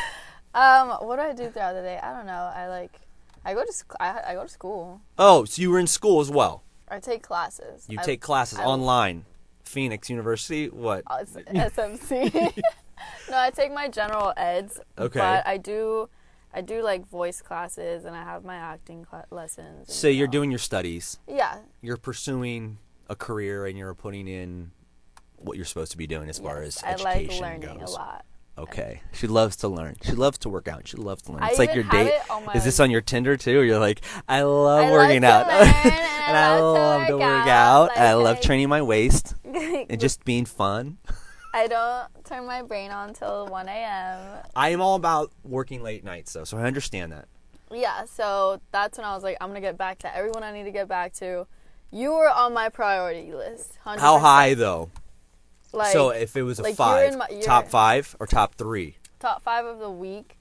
[SPEAKER 3] Um, what do I do throughout the day? I don't know. I like, I go to sc- I, I go to school.
[SPEAKER 4] Oh, so you were in school as well.
[SPEAKER 3] I take classes.
[SPEAKER 4] You
[SPEAKER 3] I,
[SPEAKER 4] take classes
[SPEAKER 3] I-
[SPEAKER 4] online. Phoenix University. What?
[SPEAKER 3] Oh, it's S M C. No, I take my general eds.
[SPEAKER 4] Okay.
[SPEAKER 3] But I do, I do like voice classes, and I have my acting cl- lessons. and,
[SPEAKER 4] So
[SPEAKER 3] you
[SPEAKER 4] you're
[SPEAKER 3] know.
[SPEAKER 4] doing your studies.
[SPEAKER 3] Yeah.
[SPEAKER 4] You're pursuing a career, and you're putting in what you're supposed to be doing as far
[SPEAKER 3] Yes,
[SPEAKER 4] as
[SPEAKER 3] I
[SPEAKER 4] education
[SPEAKER 3] like learning
[SPEAKER 4] goes.
[SPEAKER 3] a lot.
[SPEAKER 4] Okay. She loves to learn. She loves to work out. She loves to learn.
[SPEAKER 3] I
[SPEAKER 4] It's like
[SPEAKER 3] even
[SPEAKER 4] your
[SPEAKER 3] have
[SPEAKER 4] date.
[SPEAKER 3] it on my-
[SPEAKER 4] Is this on your Tinder too? You're like, I love
[SPEAKER 3] I
[SPEAKER 4] working
[SPEAKER 3] love
[SPEAKER 4] out.
[SPEAKER 3] to learn,
[SPEAKER 4] and I love to work out.
[SPEAKER 3] like,
[SPEAKER 4] I love
[SPEAKER 3] like-
[SPEAKER 4] training my waist and just being fun.
[SPEAKER 3] I don't turn my brain on till one a.m.
[SPEAKER 4] I am all about working late nights though, so I understand that.
[SPEAKER 3] Yeah, so that's when I was like, I'm going to get back to everyone I need to get back to. You were on my priority list. one hundred percent.
[SPEAKER 4] How high though?
[SPEAKER 3] Like,
[SPEAKER 4] so if it was a
[SPEAKER 3] like, you're
[SPEAKER 4] five,
[SPEAKER 3] in my- you're-
[SPEAKER 4] top five or top three?
[SPEAKER 3] top five of the week,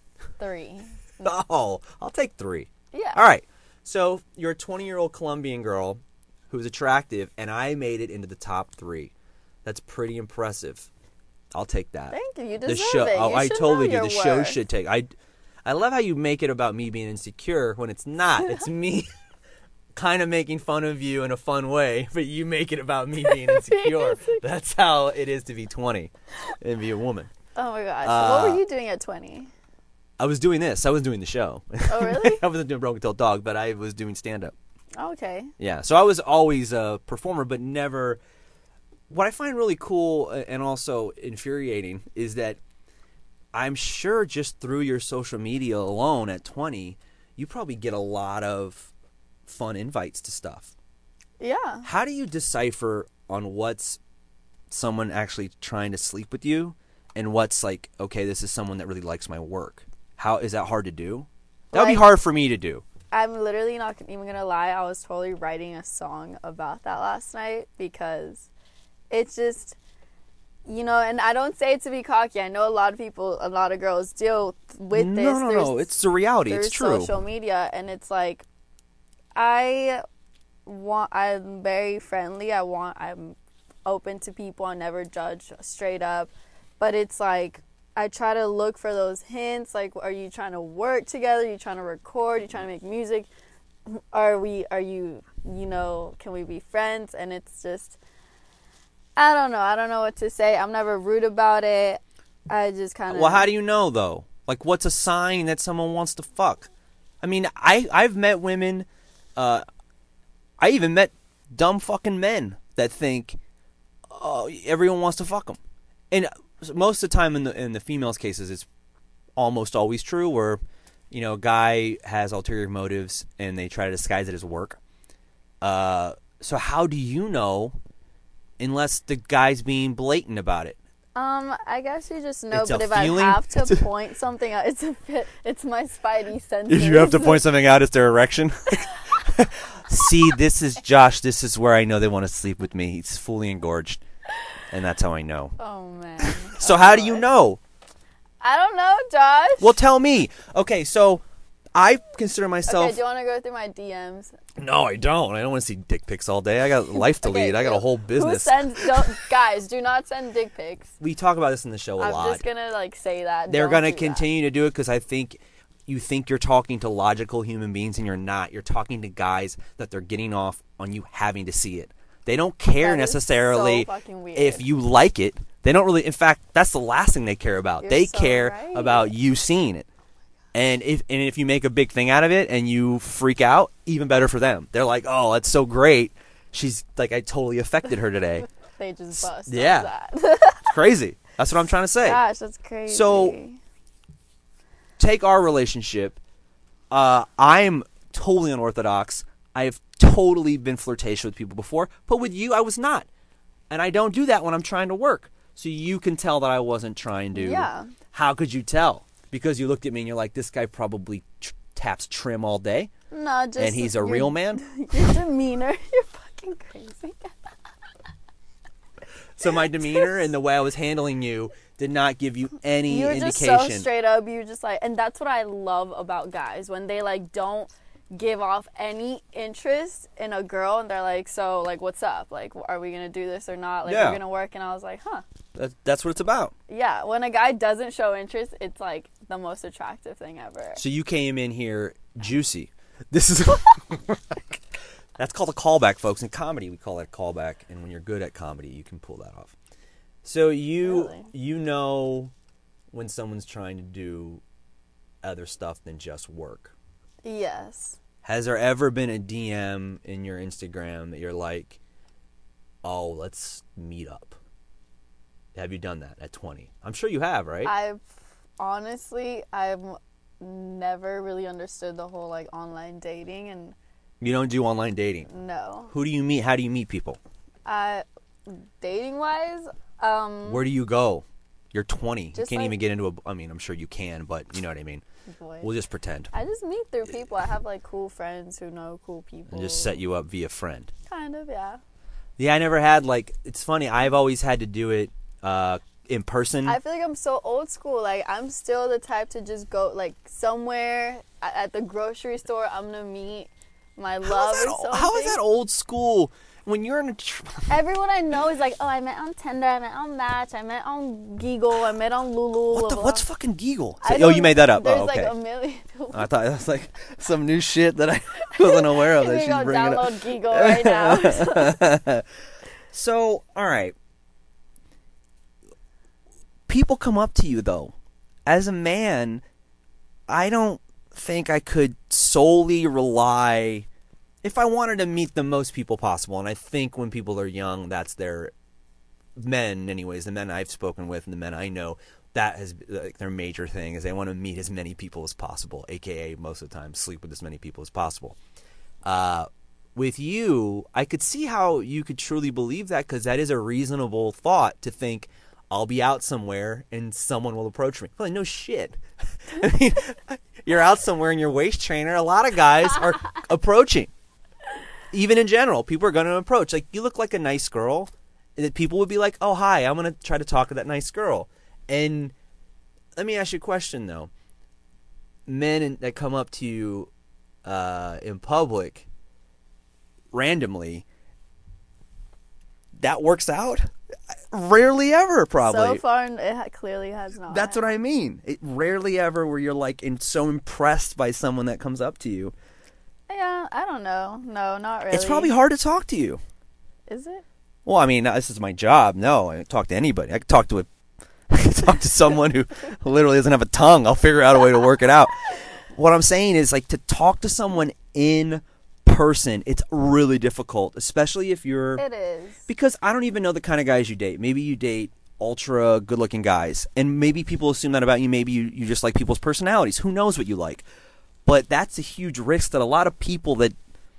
[SPEAKER 3] three.
[SPEAKER 4] Oh, I'll take three.
[SPEAKER 3] Yeah.
[SPEAKER 4] All right. So you're a twenty-year-old Colombian girl who's attractive, and I made it into the top three. That's pretty impressive. I'll take that.
[SPEAKER 3] Thank you. You
[SPEAKER 4] The
[SPEAKER 3] deserve
[SPEAKER 4] show.
[SPEAKER 3] it.
[SPEAKER 4] Oh,
[SPEAKER 3] You
[SPEAKER 4] I
[SPEAKER 3] should
[SPEAKER 4] totally
[SPEAKER 3] know
[SPEAKER 4] do. The
[SPEAKER 3] your
[SPEAKER 4] show
[SPEAKER 3] worth.
[SPEAKER 4] should take. I, I love how you make it about me being insecure when it's not. It's me, kind of making fun of you in a fun way, but you make it about me being insecure. That's how it is to be twenty and be a woman.
[SPEAKER 3] Oh my gosh.
[SPEAKER 4] Uh,
[SPEAKER 3] what were you doing at twenty?
[SPEAKER 4] I was doing this. I was doing the show.
[SPEAKER 3] Oh, really?
[SPEAKER 4] I wasn't doing Broken Tail Dog, but I was doing stand up.
[SPEAKER 3] Oh, okay.
[SPEAKER 4] Yeah, so I was always a performer, but never. What I find really cool and also infuriating is that I'm sure just through your social media alone at twenty, you probably get a lot of fun invites to stuff.
[SPEAKER 3] Yeah.
[SPEAKER 4] How do you decipher on what's someone actually trying to sleep with you and what's like, okay, this is someone that really likes my work? How is that hard to do? That would be
[SPEAKER 3] Like-
[SPEAKER 4] hard for me to do.
[SPEAKER 3] I'm literally not even going to lie. I was totally writing a song about that last night because it's just, you know, and I don't say it to be cocky. I know a lot of people, a lot of girls deal with this.
[SPEAKER 4] No, no,
[SPEAKER 3] through-
[SPEAKER 4] no. It's the reality.
[SPEAKER 3] through
[SPEAKER 4] It's true.
[SPEAKER 3] social media, and it's like, I want, I'm very friendly. I want, I'm open to people. I never judge straight up. But it's like, I try to look for those hints. Like, are you trying to work together? Are you trying to record? Are you trying to make music? Are we, are you, you know, can we be friends? And it's just, I don't know. I don't know what to say. I'm never rude about it. I just kind of.
[SPEAKER 4] Well, how do you know though? Like, what's a sign that someone wants to fuck? I mean, I I've met women. Uh, I even met dumb fucking men that think, oh, everyone wants to fuck them, and most of the time in the in the females' cases, it's almost always true. Where, you know, a guy has ulterior motives and they try to disguise it as work. Uh, so how do you know, unless the guy's being blatant about it?
[SPEAKER 3] Um, I guess you just know,
[SPEAKER 4] It's a
[SPEAKER 3] but if
[SPEAKER 4] feeling?
[SPEAKER 3] I have to point something out, it's a bit, it's my spidey senses.
[SPEAKER 4] If you have to point something out, it's their erection. See, this is Josh. This is where I know they want to sleep with me. He's fully engorged, and that's how I know.
[SPEAKER 3] Oh man.
[SPEAKER 4] So
[SPEAKER 3] Oh,
[SPEAKER 4] how do you
[SPEAKER 3] boy.
[SPEAKER 4] know?
[SPEAKER 3] I don't know, Josh.
[SPEAKER 4] Well, tell me. Okay, so I consider myself.
[SPEAKER 3] Okay, do you want to go through my D Ms?
[SPEAKER 4] No, I don't. I don't want to see dick pics all day. I got life to
[SPEAKER 3] Okay,
[SPEAKER 4] lead. I got a whole
[SPEAKER 3] Who
[SPEAKER 4] business.
[SPEAKER 3] sends? Don't, guys, do not send dick pics.
[SPEAKER 4] We talk about this in the show a
[SPEAKER 3] I'm
[SPEAKER 4] lot.
[SPEAKER 3] just gonna like say that.
[SPEAKER 4] They're
[SPEAKER 3] Don't
[SPEAKER 4] gonna
[SPEAKER 3] do that.
[SPEAKER 4] continue to do it because I think you think you're talking to logical human beings and you're not. You're talking to guys that they're getting off on you having to see it. They don't care
[SPEAKER 3] That is
[SPEAKER 4] necessarily
[SPEAKER 3] so fucking weird.
[SPEAKER 4] if you like it. They don't really. In fact, that's the last thing they care about.
[SPEAKER 3] You're
[SPEAKER 4] they
[SPEAKER 3] so
[SPEAKER 4] care
[SPEAKER 3] right.
[SPEAKER 4] about you seeing it. And if and if you make a big thing out of it and you freak out, even better for them. They're like, "Oh, that's so great. She's like, I totally affected her today."
[SPEAKER 3] They just bust.
[SPEAKER 4] Yeah.
[SPEAKER 3] That.
[SPEAKER 4] It's crazy. That's what I'm trying to say.
[SPEAKER 3] Gosh, that's crazy.
[SPEAKER 4] So- Take our relationship. Uh, I'm totally unorthodox. I've totally been flirtatious with people before, but with you, I was not. And I don't do that when I'm trying to work. So you can tell that I wasn't trying to.
[SPEAKER 3] Yeah.
[SPEAKER 4] How could you tell? Because you looked at me and you're like, this guy probably tr- taps trim all day,
[SPEAKER 3] no, just
[SPEAKER 4] and he's a
[SPEAKER 3] your-
[SPEAKER 4] real man.
[SPEAKER 3] Your demeanor, you're fucking crazy.
[SPEAKER 4] So my demeanor and the way I was handling you did not give you any
[SPEAKER 3] You were just
[SPEAKER 4] indication.
[SPEAKER 3] so straight up. You were just like, and that's what I love about guys when they like don't give off any interest in a girl, and they're like, so, like, what's up? Like, are we going to do this or not? Like,
[SPEAKER 4] Yeah.
[SPEAKER 3] we're going to work? And I was like, huh.
[SPEAKER 4] That, that's what it's about.
[SPEAKER 3] Yeah, when a guy doesn't show interest, it's, like, the most attractive thing ever.
[SPEAKER 4] So you came in here juicy. This is that's called a callback, folks. In comedy, we call that a callback, and when you're good at comedy, you can pull that off. So you
[SPEAKER 3] Really?
[SPEAKER 4] you know when someone's trying to do other stuff than just work.
[SPEAKER 3] Yes.
[SPEAKER 4] Has there ever been a D M in your Instagram that you're like, oh, let's meet up? Have you done that at twenty? I'm sure you have, right?
[SPEAKER 3] I've, honestly, I've never really understood the whole, like, online dating, and
[SPEAKER 4] You don't do online dating.
[SPEAKER 3] no.
[SPEAKER 4] Who do you meet? How do you meet people?
[SPEAKER 3] Uh, dating-wise, um...
[SPEAKER 4] Where do you go? You're twenty. You
[SPEAKER 3] Just
[SPEAKER 4] can't
[SPEAKER 3] like-
[SPEAKER 4] even get into a... I mean, I'm sure you can, but you know what I mean.
[SPEAKER 3] boy.
[SPEAKER 4] We'll just pretend.
[SPEAKER 3] I just meet through people. I have, like, cool friends who know cool people.
[SPEAKER 4] And just set you up via friend.
[SPEAKER 3] Kind of, yeah.
[SPEAKER 4] Yeah, I never had, like... It's funny. I've always had to do it uh, in person.
[SPEAKER 3] I feel like I'm so old school. Like, I'm still the type to just go, like, somewhere at, at the grocery store. I'm going to meet my love
[SPEAKER 4] how, is
[SPEAKER 3] or
[SPEAKER 4] that,
[SPEAKER 3] something.
[SPEAKER 4] how is that old school? When you're in a... Tr-
[SPEAKER 3] Everyone I know is like, oh, I met on Tinder, I met on Match, I met on Giggle, I met on Lulu.
[SPEAKER 4] what
[SPEAKER 3] blah,
[SPEAKER 4] the,
[SPEAKER 3] blah.
[SPEAKER 4] what's fucking Geagle?
[SPEAKER 3] I
[SPEAKER 4] oh,
[SPEAKER 3] don't-
[SPEAKER 4] you made that up.
[SPEAKER 3] There's
[SPEAKER 4] Oh, okay.
[SPEAKER 3] like a million.
[SPEAKER 4] I thought that was like some new shit that I wasn't aware of.
[SPEAKER 3] You
[SPEAKER 4] That
[SPEAKER 3] can
[SPEAKER 4] she's
[SPEAKER 3] go
[SPEAKER 4] bringing up.
[SPEAKER 3] download Giggle right now.
[SPEAKER 4] So, all right. People come up to you, though. As a man, I don't think I could solely rely... If I wanted to meet the most people possible, and I think when people are young, that's their... Men, anyways, the men I've spoken with and the men I know, that has like their major thing is they want to meet as many people as possible, a k a most of the time sleep with as many people as possible. Uh... With you, I could see how you could truly believe that because that is a reasonable thought to think I'll be out somewhere and someone will approach me. Well, no shit. I mean, you're out somewhere in your waist trainer. A lot of guys are approaching. Even in general, people are going to approach. Like, you look like a nice girl. And people would be like, oh, hi, I'm going to try to talk to that nice girl. And let me ask you a question, though. Men in, that come up to you uh, in public randomly, that works out? Rarely ever, probably.
[SPEAKER 3] So far, it ha- clearly has not.
[SPEAKER 4] That's what I mean. It rarely ever where you're like in, so impressed by someone that comes up to you.
[SPEAKER 3] Yeah, I don't know. No, not really.
[SPEAKER 4] It's probably hard to talk to you.
[SPEAKER 3] Is it?
[SPEAKER 4] Well, I mean, this is my job. No, I can talk to anybody. I can talk to a, I can talk to someone who literally doesn't have a tongue. I'll figure out a way to work it out. What I'm saying is, like, to talk to someone in person, it's really difficult, especially if you're...
[SPEAKER 3] It is.
[SPEAKER 4] Because I don't even know the kind of guys you date. Maybe you date ultra good-looking guys, and maybe people assume that about you. Maybe you, you just like people's personalities. Who knows what you like? But that's a huge risk that a lot of people that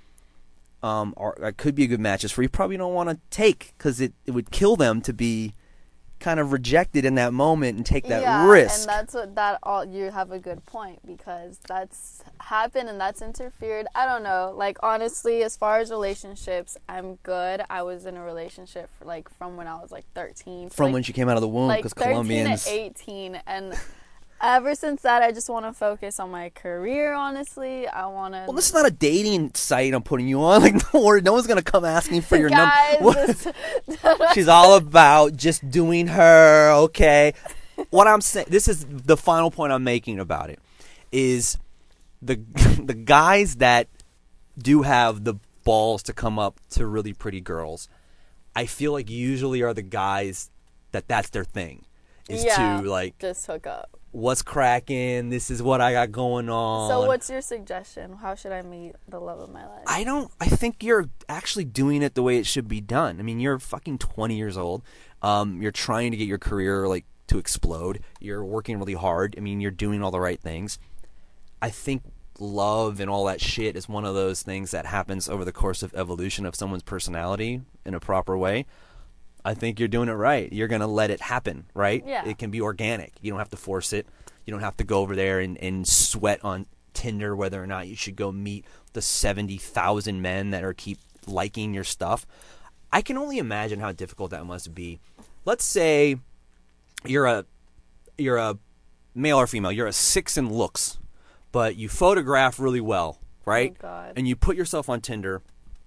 [SPEAKER 4] um are that could be a good matches for you probably don't want to take because it, it would kill them to be kind of rejected in that moment and take that
[SPEAKER 3] yeah,
[SPEAKER 4] risk.
[SPEAKER 3] and that's what that all you have a good point because that's happened and that's interfered. I don't know. Like, honestly, as far as relationships, I'm good. I was in a relationship for like from when I was like thirteen.
[SPEAKER 4] From
[SPEAKER 3] like,
[SPEAKER 4] when she came out of the womb,
[SPEAKER 3] like
[SPEAKER 4] because
[SPEAKER 3] thirteen
[SPEAKER 4] Colombians.
[SPEAKER 3] to eighteen, and ever since that, I just want to focus on my career. Honestly, I want to.
[SPEAKER 4] Well, this is not a dating site I'm putting you on. Like, no, worry, no one's gonna come asking for your
[SPEAKER 3] Guys,
[SPEAKER 4] number.
[SPEAKER 3] this-
[SPEAKER 4] She's all about just doing her. Okay. What I'm saying, this is the final point I'm making about it, is the the guys that do have the balls to come up to really pretty girls, I feel like usually are the guys that that's their thing, is
[SPEAKER 3] yeah,
[SPEAKER 4] to like,
[SPEAKER 3] just hook up.
[SPEAKER 4] what's cracking? This is what I got going on.
[SPEAKER 3] So, what's your suggestion? How should I meet the love of my life?
[SPEAKER 4] I don't. I think you're actually doing it the way it should be done. I mean, you're fucking twenty years old. Um, you're trying to get your career like to explode. You're working really hard. I mean, you're doing all the right things. I think love and all that shit is one of those things that happens over the course of evolution of someone's personality in a proper way. I think you're doing it right. You're going to let it happen, right?
[SPEAKER 3] Yeah.
[SPEAKER 4] It can be organic. You don't have to force it. You don't have to go over there and, and sweat on Tinder whether or not you should go meet the seventy thousand men that are keep liking your stuff. I can only imagine how difficult that must be. Let's say you're a you're a male or female. You're a six in looks, but you photograph really well. right?
[SPEAKER 3] Oh, God.
[SPEAKER 4] And you put yourself on Tinder,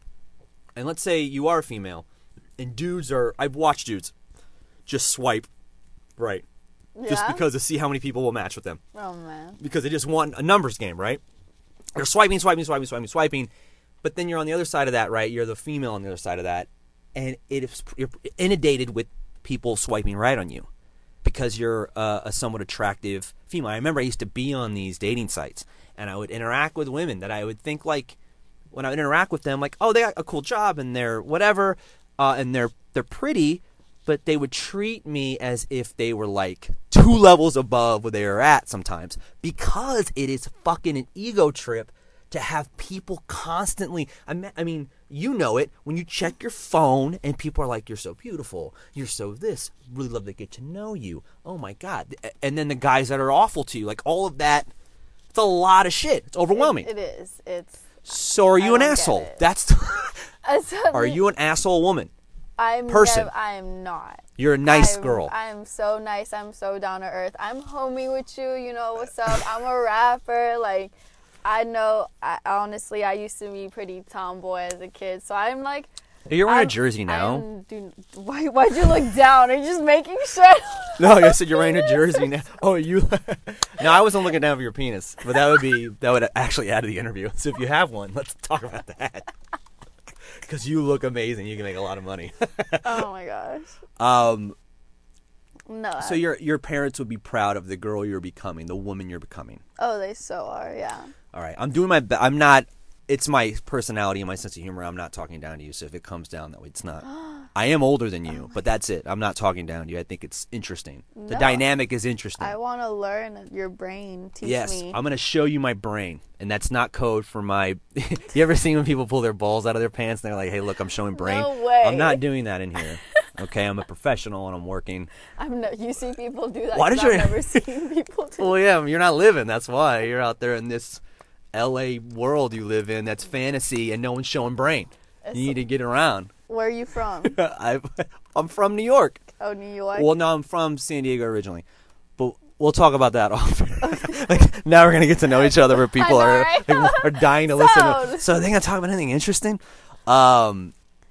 [SPEAKER 4] and let's say you are a female, and dudes are, I've watched dudes just swipe right.
[SPEAKER 3] Yeah?
[SPEAKER 4] Just because to see how many people will match with them.
[SPEAKER 3] Oh, man.
[SPEAKER 4] Because they just want a numbers game, right? You're swiping, swiping, swiping, swiping, swiping, but then you're on the other side of that, right? You're the female on the other side of that, and it is, you're inundated with people swiping right on you because you're uh, a somewhat attractive female. I remember I used to be on these dating sites, and I would interact with women that I would think, like, when I would interact with them, like, oh, they got a cool job, and they're whatever, uh, and they're they're pretty, but they would treat me as if they were like two levels above where they are at sometimes, because it is fucking an ego trip to have people constantly. I mean, I mean, you know it when you check your phone and people are like, "You're so beautiful. You're so this. Really love to get to know you. Oh my god!" And then the guys that are awful to you, like all of that. It's a lot of shit. It's overwhelming.
[SPEAKER 3] It, it is. It's.
[SPEAKER 4] So are you
[SPEAKER 3] I
[SPEAKER 4] an
[SPEAKER 3] don't get
[SPEAKER 4] asshole?
[SPEAKER 3] it.
[SPEAKER 4] That's.
[SPEAKER 3] It's
[SPEAKER 4] Are you an asshole woman?
[SPEAKER 3] I'm
[SPEAKER 4] person?
[SPEAKER 3] nev- I'm not.
[SPEAKER 4] You're a nice
[SPEAKER 3] I'm,
[SPEAKER 4] girl.
[SPEAKER 3] I'm so nice. I'm so down to earth. I'm homie with you. You know what's up? I'm a rapper. Like, I know. I, honestly, I used to be pretty tomboy as a kid. So I'm like.
[SPEAKER 4] You're wearing
[SPEAKER 3] I'm,
[SPEAKER 4] a jersey now.
[SPEAKER 3] I'm, dude, why, why'd you look down? Are you just making sure?
[SPEAKER 4] No, I said you're wearing a jersey now. Oh, you? No, I wasn't looking down for your penis, but that would be that would actually add to the interview. So if you have one, let's talk about that. Because you look amazing, you can make a lot of money.
[SPEAKER 3] Oh my gosh.
[SPEAKER 4] Um.
[SPEAKER 3] No.
[SPEAKER 4] So your your parents would be proud of the girl you're becoming, the woman you're becoming.
[SPEAKER 3] Oh, they so are. Yeah.
[SPEAKER 4] All right, I'm doing my. Be- I'm not. It's my personality and my sense of humor. I'm not talking down to you. So if it comes down that way, it's not. I am older than you, but that's it. I'm not talking down to you. I think it's interesting. The
[SPEAKER 3] No.
[SPEAKER 4] dynamic is interesting.
[SPEAKER 3] I want to learn your brain. Teach
[SPEAKER 4] Yes,
[SPEAKER 3] me.
[SPEAKER 4] I'm going to show you my brain, and that's not code for my. You ever seen when people pull their balls out of their pants and they're like, "Hey, look, I'm showing brain."
[SPEAKER 3] No way.
[SPEAKER 4] I'm not doing that in here. Okay, I'm a professional and I'm working.
[SPEAKER 3] I'm no, you see people do that.
[SPEAKER 4] Why
[SPEAKER 3] 'cause
[SPEAKER 4] did
[SPEAKER 3] I've
[SPEAKER 4] you-
[SPEAKER 3] never seen people do.
[SPEAKER 4] Well, yeah, you're not living. That's why you're out there in this L A world you live in. That's fantasy, and no one's showing brain.
[SPEAKER 3] It's-
[SPEAKER 4] You need to get around.
[SPEAKER 3] Where are you from?
[SPEAKER 4] I've, I'm from New York.
[SPEAKER 3] Oh, New York.
[SPEAKER 4] Well, no, I'm from San Diego originally, but we'll talk about that off. Like now we're gonna get to know each other, where people
[SPEAKER 3] I know,
[SPEAKER 4] are
[SPEAKER 3] right?
[SPEAKER 4] like, are dying to listen. To,
[SPEAKER 3] So-
[SPEAKER 4] so are they gonna talk about anything interesting? Um,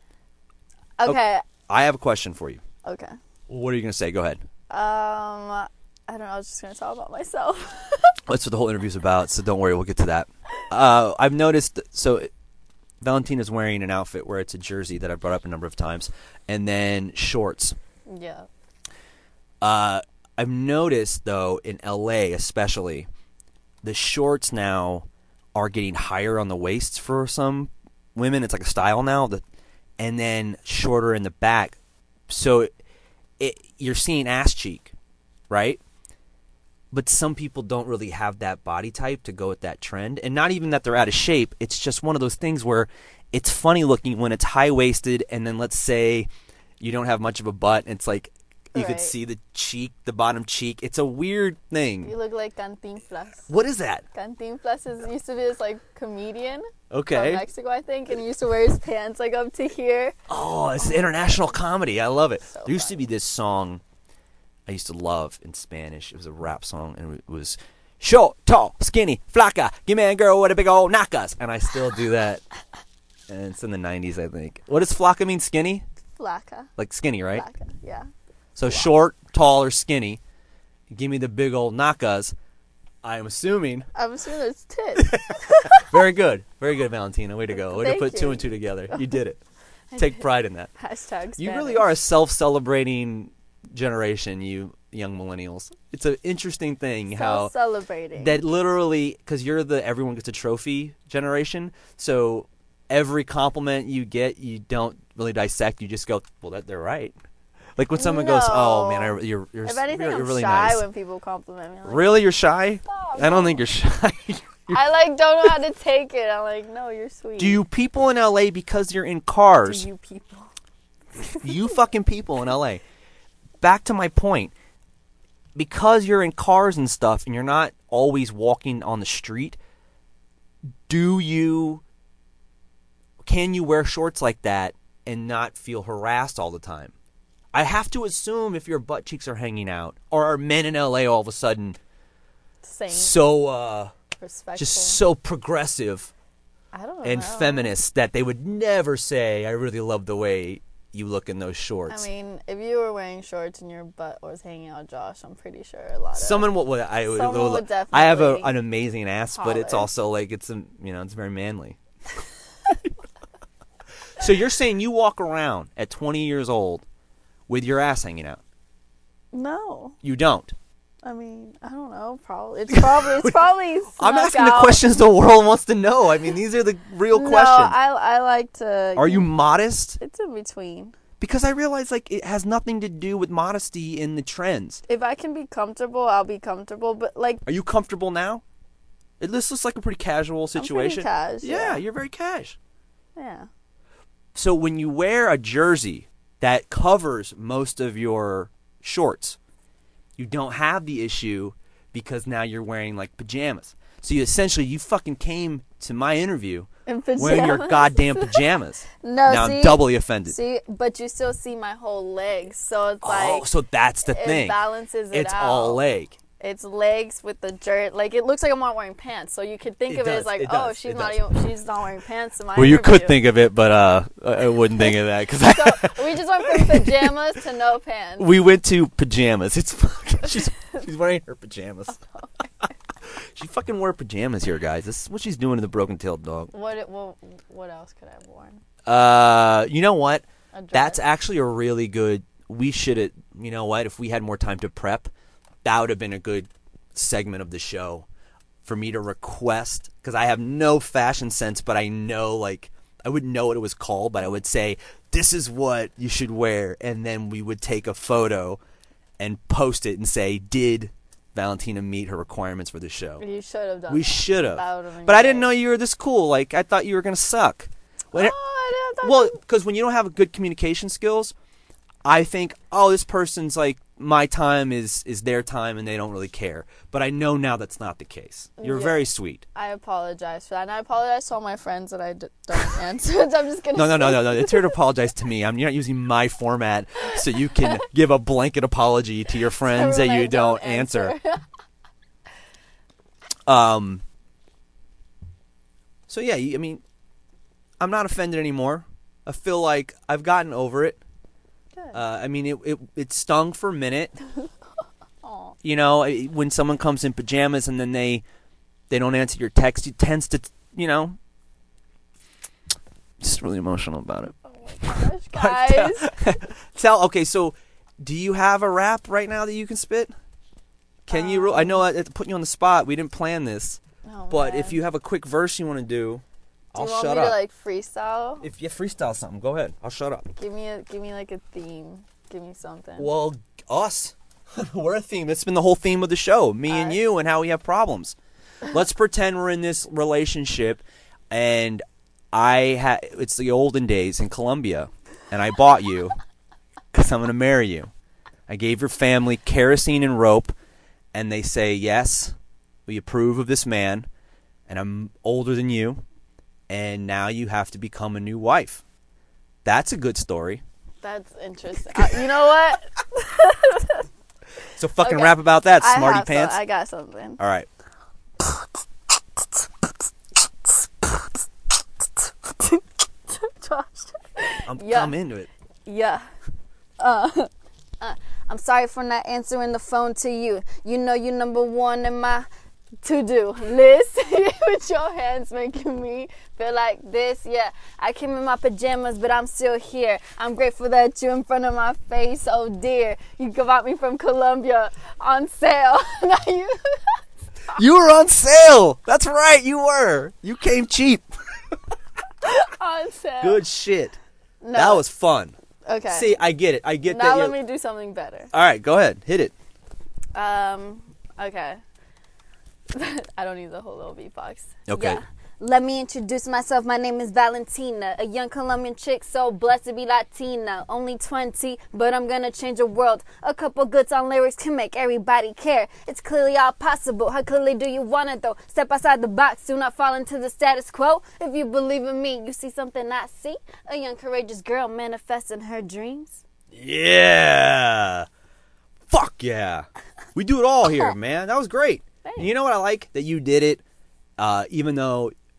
[SPEAKER 3] okay.
[SPEAKER 4] I have a question for you.
[SPEAKER 3] Okay.
[SPEAKER 4] What are you gonna say? Go ahead.
[SPEAKER 3] Um, I don't know. I was just gonna talk about myself.
[SPEAKER 4] That's what the whole interview's about. So don't worry, we'll get to that. Uh, I've noticed. So Valentina's wearing an outfit where it's a jersey that I brought up a number of times, and then shorts.
[SPEAKER 3] Yeah.
[SPEAKER 4] Uh, I've noticed, though, in L A especially, the shorts now are getting higher on the waists for some women. It's like a style now, that, and then shorter in the back. So it, it, you're seeing ass cheek, right? But some people don't really have that body type to go with that trend. And not even that they're out of shape. It's just one of those things where it's funny looking when it's high-waisted, and then let's say you don't have much of a butt, and it's like you
[SPEAKER 3] Right.
[SPEAKER 4] could see the cheek, the bottom cheek. It's a weird thing.
[SPEAKER 3] You look like Cantinflas.
[SPEAKER 4] What is that?
[SPEAKER 3] Cantinflas is, used to be this like comedian
[SPEAKER 4] Okay.
[SPEAKER 3] from Mexico, I think, and he used to wear his pants like up to here.
[SPEAKER 4] Oh, it's international comedy. I love it.
[SPEAKER 3] So
[SPEAKER 4] There used to
[SPEAKER 3] funny.
[SPEAKER 4] be this song I used to love in Spanish. It was a rap song, and it was short, tall, skinny, flaca, give me a girl with a big old knackas. And I still do that. And it's in the nineties, I think. What does flaca mean? Skinny?
[SPEAKER 3] Flaca.
[SPEAKER 4] Like skinny, right?
[SPEAKER 3] Flaca. Yeah.
[SPEAKER 4] So short, tall, or skinny. Give me the big old knackas. I'm assuming.
[SPEAKER 3] I'm assuming there's tits.
[SPEAKER 4] Very good. Very good, Valentina. Way to go. Way to
[SPEAKER 3] Thank
[SPEAKER 4] put two
[SPEAKER 3] you.
[SPEAKER 4] and two together. You did it. Take pride in that.
[SPEAKER 3] Hashtag
[SPEAKER 4] You really
[SPEAKER 3] Spanish.
[SPEAKER 4] are a self-celebrating generation, you young millennials. It's an interesting thing how
[SPEAKER 3] celebrating.
[SPEAKER 4] that literally, because you're the everyone gets a trophy generation, so every compliment you get, you don't really dissect. You just go, well, that they're right. Like when someone goes, oh man, I, you're you're,
[SPEAKER 3] If anything,
[SPEAKER 4] you're,
[SPEAKER 3] I'm
[SPEAKER 4] you're really
[SPEAKER 3] shy
[SPEAKER 4] nice.
[SPEAKER 3] when people compliment me. I'm like,
[SPEAKER 4] Really, you're shy?
[SPEAKER 3] Stop,
[SPEAKER 4] I don't
[SPEAKER 3] no.
[SPEAKER 4] think you're shy.
[SPEAKER 3] I like don't know how to take it. I'm like, no, you're sweet.
[SPEAKER 4] Do you people in L A, because you're in cars?
[SPEAKER 3] Do you people?
[SPEAKER 4] You fucking people in L A. Back to my point. Because you're in cars and stuff and you're not always walking on the street, do you can you wear shorts like that and not feel harassed all the time? I have to assume if your butt cheeks are hanging out, or are men in L A all of a sudden
[SPEAKER 3] Same.
[SPEAKER 4] so uh
[SPEAKER 3] Respectful.
[SPEAKER 4] just so progressive
[SPEAKER 3] I don't
[SPEAKER 4] and
[SPEAKER 3] know.
[SPEAKER 4] feminists that they would never say, I really love the way you look in those
[SPEAKER 3] I
[SPEAKER 4] shorts.
[SPEAKER 3] mean, if you were wearing shorts and your butt was hanging out, Josh, I'm pretty sure a lot of
[SPEAKER 4] Someone would, would I would,
[SPEAKER 3] Someone would
[SPEAKER 4] I have a,
[SPEAKER 3] definitely
[SPEAKER 4] an amazing ass, but it's
[SPEAKER 3] holler.
[SPEAKER 4] also like it's a, you know, it's very manly. So you're saying you walk around at twenty years old with your ass hanging out?
[SPEAKER 3] No.
[SPEAKER 4] You don't.
[SPEAKER 3] I mean, I don't know. Probably it's probably it's probably.
[SPEAKER 4] I'm
[SPEAKER 3] snuck
[SPEAKER 4] asking the
[SPEAKER 3] out.
[SPEAKER 4] questions the world wants to know. I mean, these are the real
[SPEAKER 3] No,
[SPEAKER 4] questions.
[SPEAKER 3] I I like to.
[SPEAKER 4] Are you modest?
[SPEAKER 3] It's in between.
[SPEAKER 4] Because I realize like it has nothing to do with modesty in the trends.
[SPEAKER 3] If I can be comfortable, I'll be comfortable. But like,
[SPEAKER 4] Are you comfortable now? It this looks like a pretty casual situation.
[SPEAKER 3] cash,
[SPEAKER 4] yeah,
[SPEAKER 3] yeah.
[SPEAKER 4] you're very cash.
[SPEAKER 3] yeah,
[SPEAKER 4] So when you wear a jersey that covers most of your shorts, you don't have the issue because now you're wearing like pajamas. So you essentially you fucking came to my interview
[SPEAKER 3] in pajamas.
[SPEAKER 4] wearing your goddamn pajamas.
[SPEAKER 3] No,
[SPEAKER 4] now
[SPEAKER 3] see,
[SPEAKER 4] I'm doubly offended.
[SPEAKER 3] See, but you still see my whole legs, so it's
[SPEAKER 4] oh,
[SPEAKER 3] like
[SPEAKER 4] so that's the
[SPEAKER 3] it
[SPEAKER 4] thing.
[SPEAKER 3] balances it
[SPEAKER 4] It's
[SPEAKER 3] out.
[SPEAKER 4] all leg.
[SPEAKER 3] It's legs with the dirt. Like it looks like I'm not wearing pants, so you could think
[SPEAKER 4] It
[SPEAKER 3] of it
[SPEAKER 4] does,
[SPEAKER 3] as like,
[SPEAKER 4] it
[SPEAKER 3] oh,
[SPEAKER 4] does,
[SPEAKER 3] she's
[SPEAKER 4] it
[SPEAKER 3] not
[SPEAKER 4] does.
[SPEAKER 3] even she's not wearing pants in my
[SPEAKER 4] Well, you could
[SPEAKER 3] interview.
[SPEAKER 4] think of it, but uh, I wouldn't think of that because
[SPEAKER 3] So we just went from pajamas to no pants.
[SPEAKER 4] we went to pajamas. It's fucking, she's she's wearing her pajamas. She fucking wore pajamas here, guys. This is what she's doing to the broken-tailed dog.
[SPEAKER 3] What it- what what else could I have worn?
[SPEAKER 4] Uh, you know what?
[SPEAKER 3] A dress.
[SPEAKER 4] That's actually a really good. We should have. You know what? If we had more time to prep, that would have been a good segment of the show for me to request, because I have no fashion sense, but I know like I wouldn't know what it was called, but I would say this is what you should wear, and then we would take a photo and post it and say, did Valentina meet her requirements for the show?
[SPEAKER 3] You should have done.
[SPEAKER 4] We
[SPEAKER 3] that.
[SPEAKER 4] should
[SPEAKER 3] That
[SPEAKER 4] have,
[SPEAKER 3] would've been
[SPEAKER 4] but I didn't
[SPEAKER 3] great.
[SPEAKER 4] know you were this cool. Like I thought you were gonna suck. When it-
[SPEAKER 3] Oh, I didn't-
[SPEAKER 4] well, because when you don't have good communication skills, I think, oh, this person's like, my time is is their time, and they don't really care. But I know now that's not the case. You're
[SPEAKER 3] Yeah.
[SPEAKER 4] very sweet.
[SPEAKER 3] I apologize for that, and I apologize to all my friends that I d- don't answer. I'm just gonna.
[SPEAKER 4] No, no, no,
[SPEAKER 3] say-
[SPEAKER 4] no, no. It's here to apologize to me. I'm you're not using my format so you can give a blanket apology to your friends that
[SPEAKER 3] Everyone
[SPEAKER 4] you
[SPEAKER 3] I
[SPEAKER 4] don't answer. Um. So yeah, you- I mean, I'm not offended anymore. I feel like I've gotten over it.
[SPEAKER 3] Good.
[SPEAKER 4] Uh, I mean, it, it it stung for a minute.
[SPEAKER 3] Aw.
[SPEAKER 4] You know, I- when someone comes in pajamas and then they they don't answer your text, it tends to, you know, just really emotional about it.
[SPEAKER 3] Oh my gosh, guys.
[SPEAKER 4] Tell, okay, so do you have a rap right now that you can spit? Can you? Ro- I know I- it's putting you on the spot. We didn't plan this,
[SPEAKER 3] Oh,
[SPEAKER 4] but
[SPEAKER 3] man.
[SPEAKER 4] if you have a quick verse you want to do,
[SPEAKER 3] do
[SPEAKER 4] I'll
[SPEAKER 3] you want
[SPEAKER 4] shut
[SPEAKER 3] me
[SPEAKER 4] up.
[SPEAKER 3] to like freestyle?
[SPEAKER 4] If you freestyle something, go ahead. I'll shut up.
[SPEAKER 3] Give me a give me like a theme. Give me something.
[SPEAKER 4] Well, us. We're a theme. That's been the whole theme of the show. Me and
[SPEAKER 3] Us.
[SPEAKER 4] you and how we have problems. Let's pretend we're in this relationship and I ha- it's the olden days in Colombia and I bought you because I'm going to marry you. I gave your family kerosene and rope and they say, yes, we approve of this man and I'm older than you and now you have to become a new wife. That's a good story.
[SPEAKER 3] That's interesting. Uh, you know what?
[SPEAKER 4] So fucking
[SPEAKER 3] Okay.
[SPEAKER 4] rap about that,
[SPEAKER 3] I
[SPEAKER 4] smarty
[SPEAKER 3] have some-
[SPEAKER 4] pants.
[SPEAKER 3] I got something.
[SPEAKER 4] All right.
[SPEAKER 3] Josh.
[SPEAKER 4] I'm,
[SPEAKER 3] Yeah.
[SPEAKER 4] I'm into it.
[SPEAKER 3] Yeah. Uh, uh, I'm sorry for not answering the phone to you. You know you number one in my to-do list. With your hands making me feel like this. Yeah, I came in my pajamas, but I'm still here. I'm grateful that you're in front of my face. Oh dear, you got me from Colombia on sale. Now you.
[SPEAKER 4] You were on sale. That's right, you were. You came cheap.
[SPEAKER 3] on sale.
[SPEAKER 4] Good shit.
[SPEAKER 3] No.
[SPEAKER 4] That was fun.
[SPEAKER 3] Okay.
[SPEAKER 4] See, I get it. I get
[SPEAKER 3] now
[SPEAKER 4] that.
[SPEAKER 3] let
[SPEAKER 4] you're-
[SPEAKER 3] me do something better.
[SPEAKER 4] All right, go ahead. Hit it.
[SPEAKER 3] Um. Okay. I don't need the whole little beatbox.
[SPEAKER 4] Okay.
[SPEAKER 3] Yeah. Let me introduce myself. My name is Valentina, a young Colombian chick, so blessed to be Latina. Only twenty, but I'm gonna change the world. A couple goods on lyrics can make everybody care. It's clearly all possible. How clearly do you want it though? Step outside the box, do not fall into the status quo. If you believe in me, you see something I see. A young courageous girl manifesting her dreams.
[SPEAKER 4] Yeah. Fuck yeah. We do it all here, man. That was great.
[SPEAKER 3] Thanks.
[SPEAKER 4] And you know what I like? That you did it, uh, even though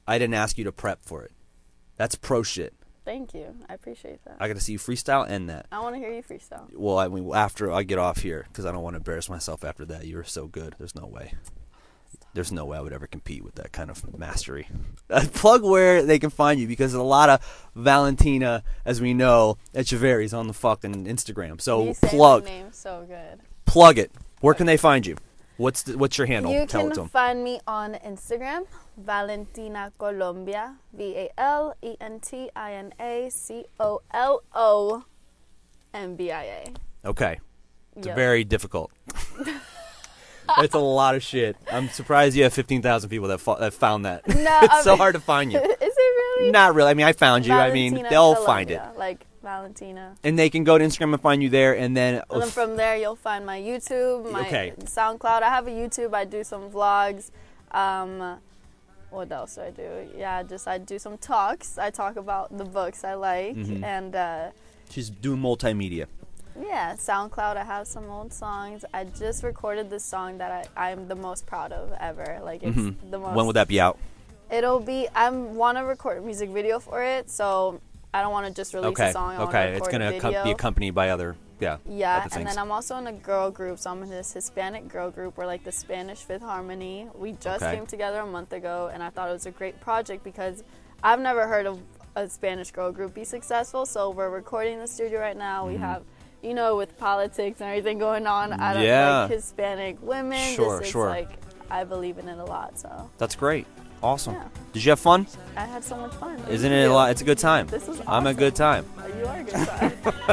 [SPEAKER 4] I didn't ask you to prep for it. That's pro shit.
[SPEAKER 3] Thank you. I appreciate that.
[SPEAKER 4] I got to see you freestyle and that.
[SPEAKER 3] I want to hear you freestyle.
[SPEAKER 4] Well, I mean, after I get off here, because I don't want to embarrass myself after that. You were so good. There's no way. There's no way I would ever compete with that kind of mastery. Uh, plug where they can find you, because there's a lot of Valentina, as we know, Echeverry's on the fucking Instagram. So
[SPEAKER 3] You say
[SPEAKER 4] plug,
[SPEAKER 3] my name so good.
[SPEAKER 4] plug it. Where can they find you? What's the, what's your handle?
[SPEAKER 3] You
[SPEAKER 4] Tell it to
[SPEAKER 3] can
[SPEAKER 4] them.
[SPEAKER 3] find me on Instagram, Valentina Colombia, V A L E N T I N A C O L O M B I A.
[SPEAKER 4] Okay. It's
[SPEAKER 3] Yep.
[SPEAKER 4] very difficult. It's a lot of shit. I'm surprised you have fifteen thousand people that, fo- that found that.
[SPEAKER 3] No,
[SPEAKER 4] It's
[SPEAKER 3] I
[SPEAKER 4] so
[SPEAKER 3] mean-
[SPEAKER 4] hard to find you.
[SPEAKER 3] Is it really?
[SPEAKER 4] Not really. I mean, I found you. I mean,
[SPEAKER 3] Valentina
[SPEAKER 4] they'll find it.
[SPEAKER 3] Colombia, Like Valentina.
[SPEAKER 4] And they can go to Instagram and find you there, and then...
[SPEAKER 3] And then from there, you'll find my YouTube, my
[SPEAKER 4] Okay.
[SPEAKER 3] SoundCloud. I have a YouTube. I do some vlogs. Um, what else do I do? Yeah, just I do some talks. I talk about the books I like.
[SPEAKER 4] Mhm.
[SPEAKER 3] And uh,
[SPEAKER 4] She's doing multimedia.
[SPEAKER 3] yeah, SoundCloud. I have some old songs. I just recorded this song that I, I'm the most proud of ever. Like, it's
[SPEAKER 4] Mhm.
[SPEAKER 3] the most.
[SPEAKER 4] When will that be out?
[SPEAKER 3] It'll be. I want to record a music video for it, so I don't want to just release
[SPEAKER 4] Okay.
[SPEAKER 3] a song. I
[SPEAKER 4] Okay.
[SPEAKER 3] want to
[SPEAKER 4] It's
[SPEAKER 3] record
[SPEAKER 4] going
[SPEAKER 3] a
[SPEAKER 4] to
[SPEAKER 3] video.
[SPEAKER 4] be accompanied by other... Yeah.
[SPEAKER 3] Yeah,
[SPEAKER 4] other
[SPEAKER 3] and
[SPEAKER 4] things.
[SPEAKER 3] then I'm also in a girl group, so I'm in this Hispanic girl group. We're like the Spanish Fifth Harmony. We just
[SPEAKER 4] Okay.
[SPEAKER 3] came together a month ago, and I thought it was a great project because I've never heard of a Spanish girl group be successful. So we're recording in the studio right now. We
[SPEAKER 4] Mhm.
[SPEAKER 3] have, you know, with politics and everything going on, I don't
[SPEAKER 4] Yeah.
[SPEAKER 3] like Hispanic women.
[SPEAKER 4] Sure,
[SPEAKER 3] just, it's
[SPEAKER 4] sure.
[SPEAKER 3] like I believe in it a lot. So
[SPEAKER 4] That's great. Awesome.
[SPEAKER 3] Yeah.
[SPEAKER 4] Did you have fun?
[SPEAKER 3] I had so much fun. Thank
[SPEAKER 4] Isn't it a
[SPEAKER 3] you.
[SPEAKER 4] lot? It's a good time.
[SPEAKER 3] This was
[SPEAKER 4] I'm a
[SPEAKER 3] awesome.
[SPEAKER 4] good time.
[SPEAKER 3] You are a good time.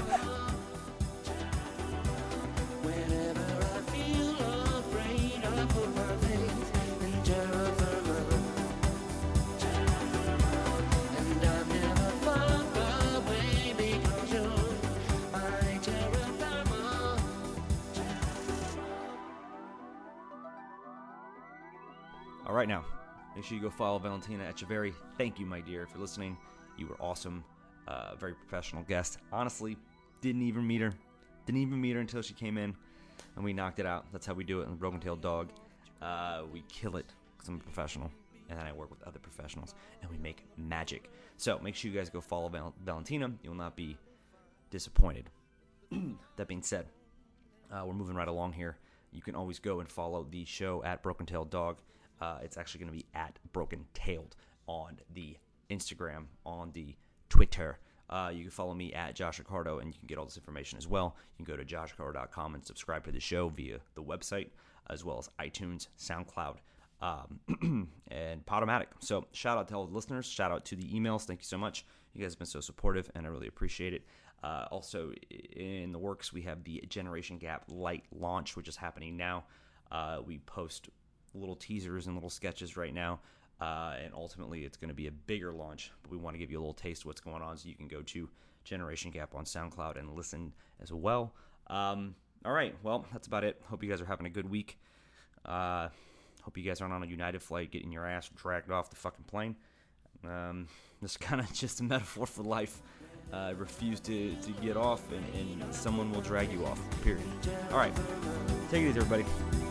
[SPEAKER 1] Whenever I feel afraid, I put my faith in terra firma. And I'm never far away because you're my terra firma.
[SPEAKER 2] All right, now, make sure you go follow Valentina Echeverry. Thank you, my dear, for listening. You were awesome. Uh, very professional guest. Honestly, didn't even meet her. Didn't even meet her until she came in, and we knocked it out. That's how we do it in the Broken Tailed Dog. Uh, we kill it because I'm a professional, and then I work with other professionals, and we make magic. So make sure you guys go follow Val- Valentina. You'll not be disappointed. That being said, uh, we're moving right along here. You can always go and follow the show at Broken Tailed Dog. Uh, it's actually going to be at Broken Tailed on the Instagram, on the Twitter. Uh, you can follow me at Josh Ricardo, and you can get all this information as well. You can go to josh ricardo dot com and subscribe to the show via the website, as well as iTunes, SoundCloud, um, and Podomatic. So shout out to all the listeners. Shout out to the emails. Thank you so much. You guys have been so supportive, and I really appreciate it. Uh, also, in the works, we have the Generation Gap Light launch, which is happening now. Uh, we post little teasers and little sketches right now. Uh, and ultimately, it's going to be a bigger launch, but we want to give you a little taste of what's going on, so you can go to Generation Gap on SoundCloud and listen as well. Um, all right, well, that's about it. Hope you guys are having a good week. Uh, hope you guys aren't on a United flight getting your ass dragged off the fucking plane. Um, this is kind of just a metaphor for life. Uh, refuse to, to get off, and, and someone will drag you off, period. All right, take it easy, everybody.